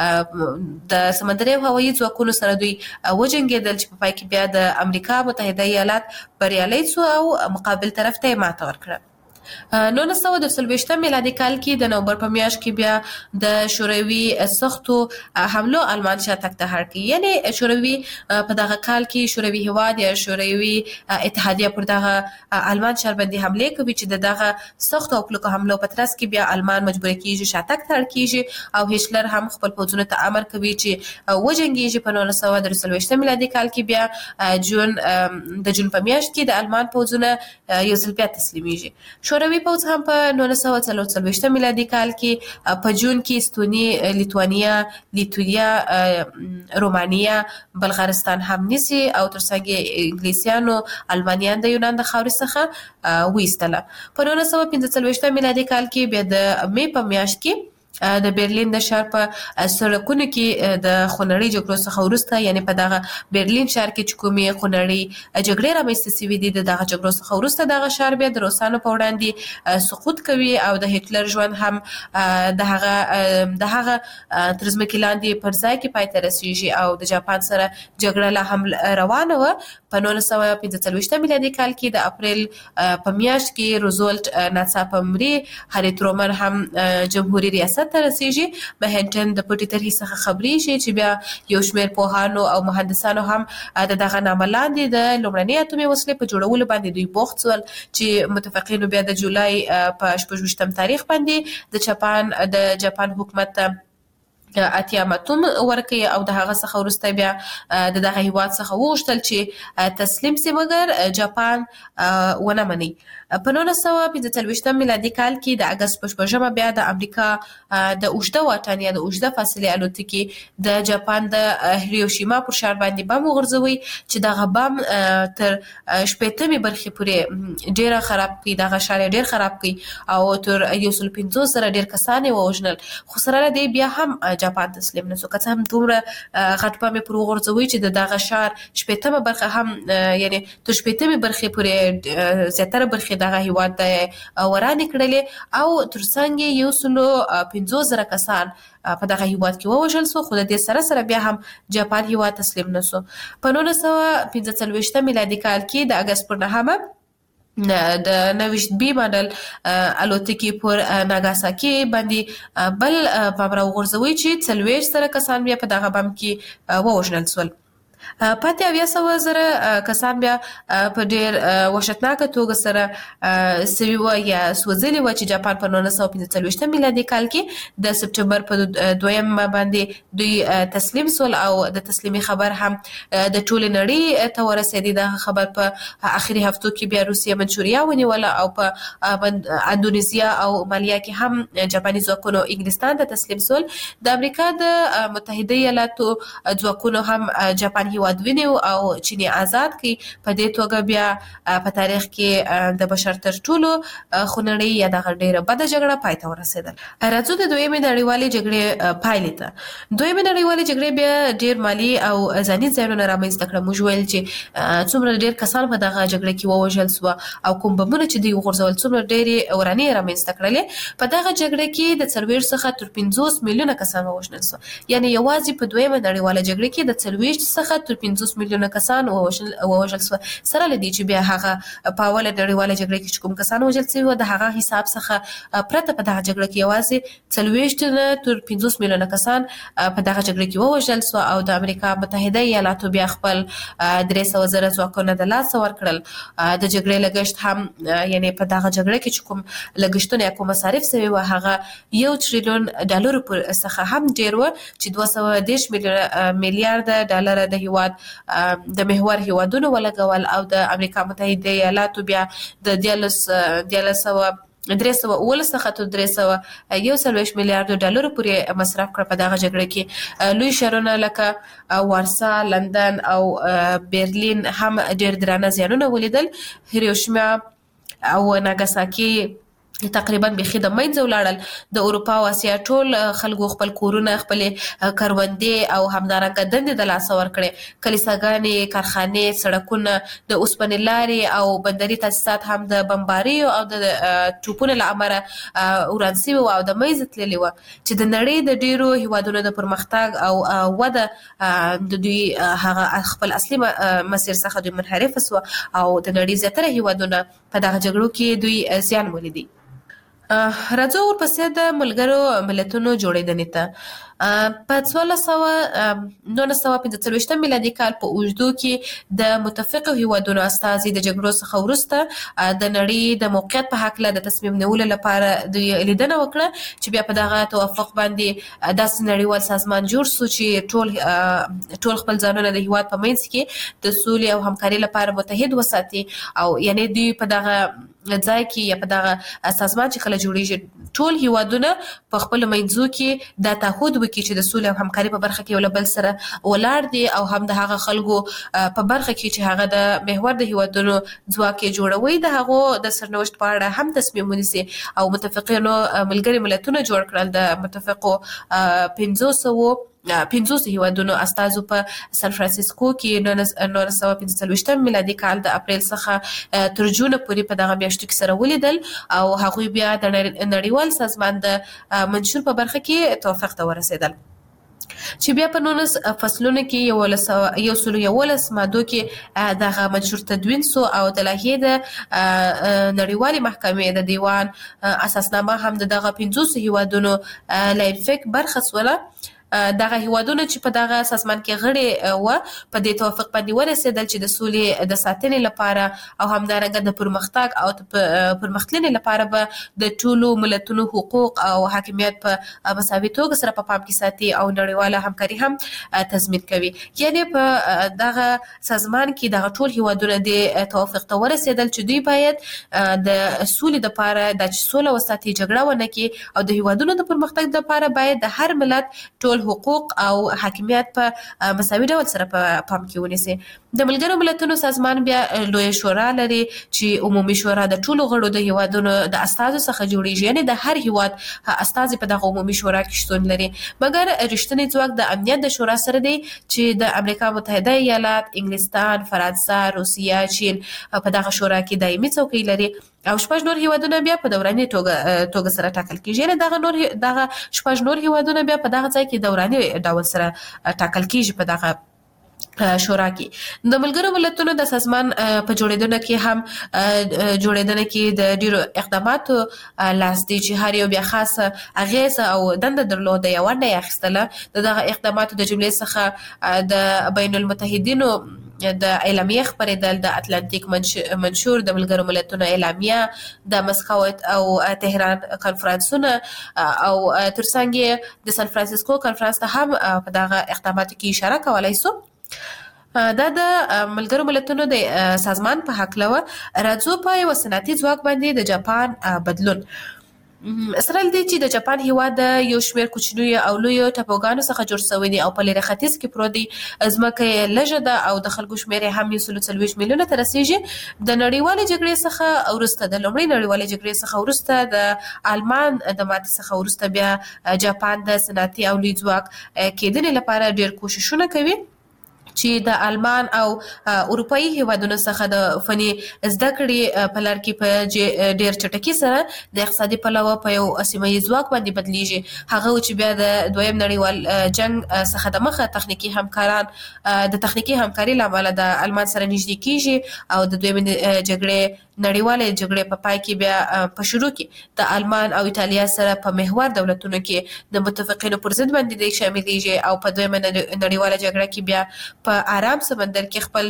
سره دوی وجنګیدل چې په پای کې بیا د امریکا متحده ایالات بریالي شو او مقابل طرف ته ماته ورکړه. 1940 میلادي کال کې د نومبر په میاشت کې بیا د شوروي سختو حملو آلمان شاتګ ته هر کړ، یعنی شوروي په دغه کال کې شوروي هواد یا شوروي اتحادیه پر دغه آلمان شهر باندې حمله کوي چې دغه سختو او کلکو حملو په ترڅ کې بیا آلمان مجبور کیږي شاتګ ته کیږي او هټلر هم خپل پوځونو ته امر کوي چې وجنګیږي. په 1940 میلادي کال کې بیا جون په میاشت کې د آلمان پوځونه یو ځل بیا تسلیمیږي. شوروي پوځ هم په 1944 میلادي کال کې په جون کې استونی، لیتوانیا، لیتویا، رومانیا، بلغارستان هم نیسي او ترڅنګ انګلیسیانو المانیان د یونان د خاورې څخه وایستله. په 1945 میلادي کال کې بیا د می په میاشت کې د برلین د ښار په سړکونو کې د خونړۍ جګړو څخه وروسته یعنی په دغه برلین ښار کې چې کومې خونړۍ جګړې رامنځته شوې دي د دغه جګړو څخه وروسته دغه ښار بیا د روسانو په وړاندې سقوط کوي او د هټلر ژوند هم د هغه تر ځمکې لاندې پر ځای کې پای ته رسیږي او د جاپان سره جګړه لا هم روانه وه. په 1945 میلادي کال کې د اپریل په میاشت کې روزولټ ناڅاپه مري. هاري ترومن هم جمهوریت ریاست ته رسیږي. مهنټن د پټې طرحې څخه خبرېږي چې بیا یو شمېر پوهانو او مهندسانو هم د دغه نامه لاندې د لومړنۍ اتومي وسلې په جوړولو باندې دوی بوخت شول چې متفقینو بیا د جولای په 28 تاریخ باندې د جاپان حکومت ته اتیام اتوم ورکړي او د هغه څخه وروسته بیا د دغه هیواد څخه وغوښتل چې تسلیم شي مګر جاپان ونه مني. په 1945 میلادي کال کې د اگست په 8 بیا د امریکا د اوږده واټن یا د اوږده فاصلې الوتکې د جاپان د هیروشیما پر ښار باندې بم وغورځوي چې دغه بم تر 80 برخې پورې ډیر خراب کړي. دغه ښار ډیر خراب کړي او تر 150 سره ډیر کسان ووژنل. خو سره له دې بیا هم جاپان تسلیم نشو. که څه هم دومره غټ بم پر وغورځوي چې دغه ښار 80 برخه هم یعنی تر 80 برخې پورې زیاتره برخې دغه هیواد د ورانې کړلې او ترڅنګ 150,000 کسان په دغه هیواد کې ووژل شو. خو د دې سره سره بیا هم جاپان هیواد تسلیم نشو. په 1945 میلادي کال کې د اگست پر 9 د 90 بي ماډل الوتکې پر ناګاساکي باندې بل بم راوغورځوي چې 40 سره کسان بیا په دغه بم کې ووژنل شول. پاتې 800,000 کسان بیا په ډیر وحشتناکه توګه سره سوي و یا سوځلي و چې جاپان په 1945 میلادي کال کې د سپټمبر په 2 باندې دوی تسلیم شول او د تسلیمي خبر هم د ټول نړۍ ته ورسېدی. د خبر په اخري هفتو کې بیا روسیه منچوریا ونیوله او په اندونیزیا او مالیا کې هم جاپاني ځواکونو انګلستان ته تسلیم شول. د امریکا د متحده ایالاتو ځواکونو هم جاپان هیواد ونیو او چین آزاد کړي. په دې توګه بیا په تاریخ کې د بشر تر ټولو خونړۍ یا د ډیره بده جګړه پای ته ورسېدل. راځو د دویمې نړیوالې جګړې پایلې ته. دویمې نړیوالې جګړې بیا ډیر مالی او ځاني زیانونه رامنځته کړل. موږ ویل چې څومره ډیر کسان په دغه جګړه کې ووژل شو او کوم بمونه چې دوی وغورځول څومره ډېرې ورانې رامنځته کړلې. په دغه جګړه کې د 40 څخه تر 50 میلیونه کسان ووژل شو. یعنی یوازې په دویمه نړیواله جګړه کې د 40 څخه تر 50 میلیونه کسان ووژل شو. سره لدی چې بیا هغه په اوله نړیواله جګړه کې کوم کسان وژل شوي و د هغه حساب څخه پرته په دغه جګړه کې یوازې 40 تر 50 میلیونه کسان په دغه جګړه کې ووژل شو او د امریکا متحده ایالاتو بیا خپل 300,000 ځواکونه د لاس ورکړل. د جګړې لګښت هم یعنی په دغه جګړه کې کوم لګښتونه کوم مصارف شوي و هغه $1 تریلیون څخه هم ډیر و چې 210 میلیارډ ډالر د هیواد د محور هیوادونو ولګول او د امریکا متحده ایالاتو بیا د 311 څخه تر 341 میلیارډ ډالر پورې مصرف کړ. په دغه جګړه کې لوی ښارونه لکه وارسا، لندن او برلین هم ډیر درانه زیانونه ولیدل. هیروشیما او ناګاساکي تقریبا بخي د منځ ولاړل. د اروپا او اسیا ټول خلکو خپل کورونه، خپل کروندې او همدارنګه دندې د لاس ورکړي. کلیساګانې، کارخانې، سړکونه، د اوسپنې لارې او بندري تاسیسات هم د بمباریو او د ټوپونو له امله وران شوي او د منځه تللي وو چې د نړۍ د ډیرو هیوادونو د پرمختګ او وده د دوی هغه خپل اصلي مسیر څخه دوی منحرف شو او د نړۍ زیاتره هیوادونه په دغه جګړو کې دوی زیان ولیدي. راځو ورپسې د ملګرو ملتونو جوړېدنې ته. په 1945 میلادي کال په اوږدو کې د متفقو هیوادونو استازي د جګړو څخه وروسته د نړۍ د موقعیت په حق له د تصمیم نیولو لپاره د لیدنه وکړه چې بیا په دغه توافق باندې داسې نړیوال سازمان جوړ شو چې ټول خپل ځانونه د هیواد په منځ کې د سولې او همکارۍ لپاره متحد وساتي. او یعنی دوی په دغه ځای کې یا په دغه سازمان چې کله جوړیږي ټول هیوادونه په خپل منځو کې د تعهد وکړي چې د سولې او همکاري په برخه کې ول بل سره ولاړ دي او هم د هغه خلکو په برخه کې چې هغه د محور د هیوادونو ځواک جوړوي د هغه د سرنوشت په اړه هم تصمیم ونیسي او متفقینو ملګری ملتونه جوړ کړل د متفقو 500 هیوادونو استازو په سان فرانسیسکو کې 1945 میلادي کال د اپریل څخه تر جون پورې په دغه میاشتو کې سره ولیدل او هغوی بیا د نړیوال سازمان د منشور په برخه کې توافق ته ورسېدل چې بیا په 19 فصلونو کې یو مادو کې دغه منشور تدوین سو او د لایحې د نړیوالې محکمې د دیوان اساسنامه هم دغه 500 هیوادونو لایفک برخه سوله دغه هیوادونه چې په دغه سازمان کې غړي و په دې توافق باندې ورسېدل چې د سولې د ساتنې لپاره او همدارنګه د پرمختګ او پرمختلنې لپاره به د ټولو ملتونو حقوق او حاکمیت په مساوي توګه سره په پام کې ساتي او نړیواله همکاري هم تضمین کوي. یعنی په دغه سازمان کې دغه ټول هیوادونه د توافق ته ورسېدل چې دوی باید د سولې لپاره د سولې وساتي جګړه ونه کړي او د هیوادونو د پرمختګ لپاره باید د هر ملت ټول حقوق او حاکمیت په مساوي ډول سره په پام کې ونیسي. د ملګرو ملتونو سازمان بیا لوی شورا لري چې عمومي شورا د ټولو غړو د هیوادونو د استازو څخه جوړیږي یعنی د هر هیواد استازي په دغه عمومي شورا کې شتون لري مګر رښتینی ځواک د امنیت د شورا سره دی چې د امریکا متحده ایالات، انګلستان، فرانسه، روسیه، چین په دغه شورا کې دایمي څوکۍ لري او شپږ نور هیوادونه بیا په دوراني توګه سره ټاکل کیږي. یعنی دغه شپږ نور هیوادونه بیا په دغه ځای کې دوراني ډول سره ټاکل کیږي په دغه شورا کې. د ملګرو ملتونو د سازمان په جوړېدنه کې هم جوړېدنه کې د ډیرو اقداماتو لاس دی چې هر یو بیا خاصه اغیزه او دنده درلوده یو ونډه اخیستله. دغه اقداماتو د جملې څخه د بین المتحدینو د اعلامیه خبرېدل، د اتلانتیک منشور، د ملګرو ملتونو اعلامیه، د مسکو او تهران کنفرانسونه او ترڅنګ د سان فرانسیسکو کنفرانس ته هم په دغه اقداماتو کې اشاره کولای سو. دا د ملګرو ملتونو د سازمان په حق لوه راځو په یو صنعتي ځواک باندې د جاپان بدلون. سره دې چې د جاپان هیواد یو شمېر کوچنیو او لویو ټاپوګانو څخه جوړ شوی دی او په لرې ختیځ کې پروت دی. ځمکه یې لږه ده او د خلکو شمېر یې هم 140 میلیونه ته رسیږي. د نړیوالې جګړې څخه وروسته د لومړۍ نړیوالې جګړې څخه وروسته د آلمان د ماتې څخه وروسته بیا جاپان د صنعتي او لوی ځواک کېدنې لپاره ډېر کوششونه کوي چې د آلمان او اروپאי هیوادونو څخه د فني زده کړې په لار کې په ډېر چټکۍ سره د اقتصادي پلوه په یو سیمه‌ییز ځواک باندې بدلیږي. هغه چې بیا د دویم نړیوال جنگ څخه د مخه تخنیکی همکاران د تخنیکی همکاري لامل د آلمان سره نږدې کیږي او د دویم نړیوالې جګړې په پای کې بیا په شروع کې د آلمان او ایتالیا سره په محور دولتونو کې د متفقینو پر ضد باندې شاملېږي او په دویمه نړیواله جګړه کې بیا په آرام سمندر کې خپل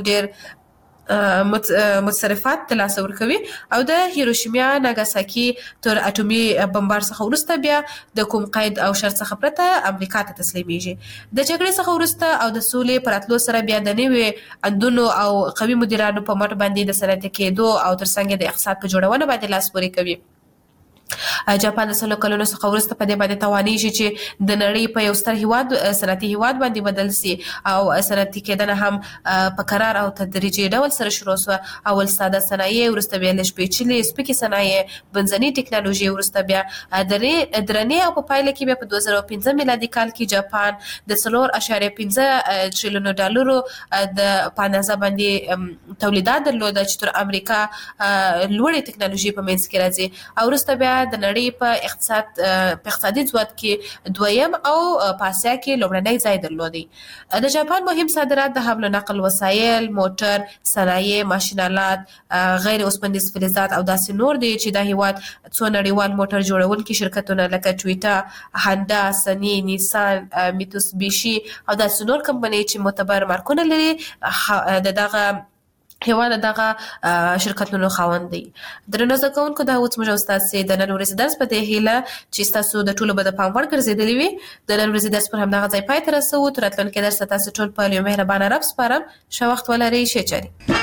ډېر متصرفات ترلاسه ورکوي او د هیروشیما ناګاساکي تر اټومي بمبار څخه وروسته بیا د کوم قید او شرط څخه پرته امریکا ته تسلیمیږي. د جګړې څخه وروسته او د سولې پر راتلو سره بیا د نوي اندونو او قوي مدیرانو په مټ باندې د صنعتي کېدو او ترڅنګ د اقتصاد په جوړونه باندې لاس پورې کوي. جاپان د 100 کلونو څخه وروسته په دې باندې توانیږي چې د نړۍ په یو ستر هیواد صنعتي هیواد باندې بدل سي او صنعتي کېدنه هم په قرار او تدریجي ډول سره شروع شوه. اول ساده صنایع، وروسته بیا لږ پیچلې سپکې صنایع، بنزني ټکنالوژي، وروسته بیا درنې او په پایله کې بیا په 2015 میلادي کال کې جاپان د 4.5 تریلیون ډالرو د پانازه باندې تولیدات درلوده چې تر امریکا لوړې ټکنالوژي په منځ کې راځي او وروسته بیا د نړۍ په اقتصادي ځواک کې دویم او په اسیا کې لومړنی ځای درلودي. د جاپان مهم صادرات د حمل و نقل وسایل، موټر، صنایع، ماشینالات، غیر اوسپنیز فلزات او داسې نور دي چې د هیواد څو نړیوال موټر جوړونکي شرکتونه لکه ټویوټا، هاندا، سنی، نیسان، میتسوبیشي او داسې نور کمپنۍ چې معتبر مارکونه لري دغه هیواد دغه شرکتونو خاوند دی. درنو زده کوونکو دا اوس موږ استاد سي د نن ورځې درس په دې هیله چې تاسو د ټولو به د پام وړ ګرځېدلی وي. د نن ورځې درس پر همدغه ځای پای ته رسوو. تر راتلونکي درس تاسو ټول په یو مهربانه رب سپارم. ښه وخت ولرئ. ښه چاري.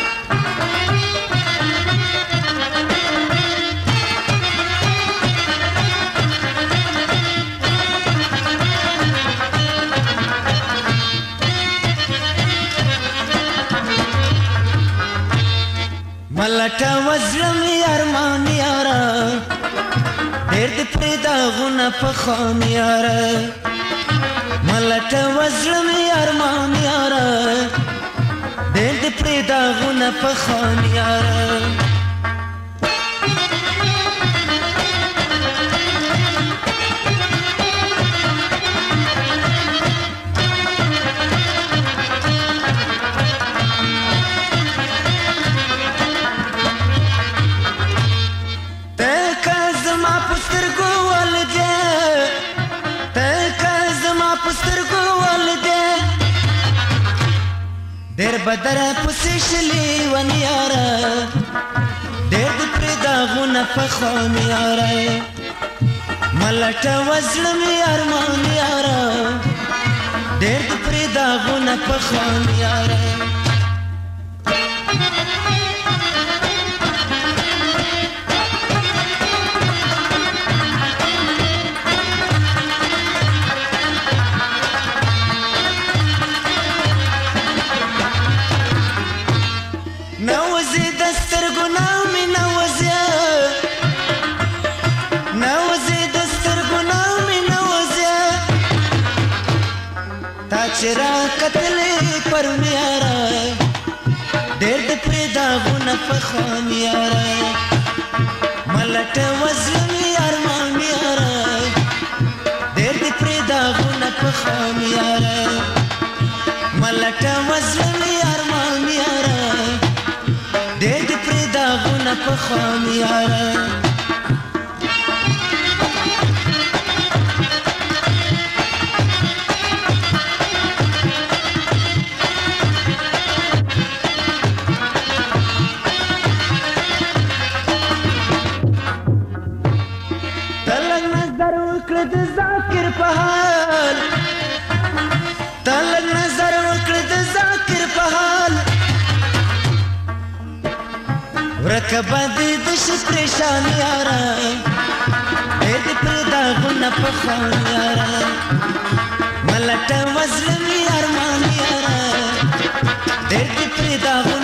ملټه وزلم ارمان یارا ډېر دې پرې داغونه په خام یارا ملټه وزلم ارمان یارا ډېر دې پرې داغونه په خام یارا ډېر بدر پسې شلې ونی یاره ډېر دې پرې داغونه په خام یاره ملټه وزړه مې ارمان یاره ډېر دې پرې داغونه په خام یاره چرا قتلې پر میارا ډېر د پرې داغونه په خام یارا ملټه وزلم ارمان یارا ډېر د پرې داغونه په خام یارا ملټه وزلم ارمان یارا ډېر د پرې داغونه په خام یارا ورکبادی دش پریشان یارا ډېر دې پرې داغونه په خام یارا ملټه وزلم ارمان یارا ډېر دې پرې داغونه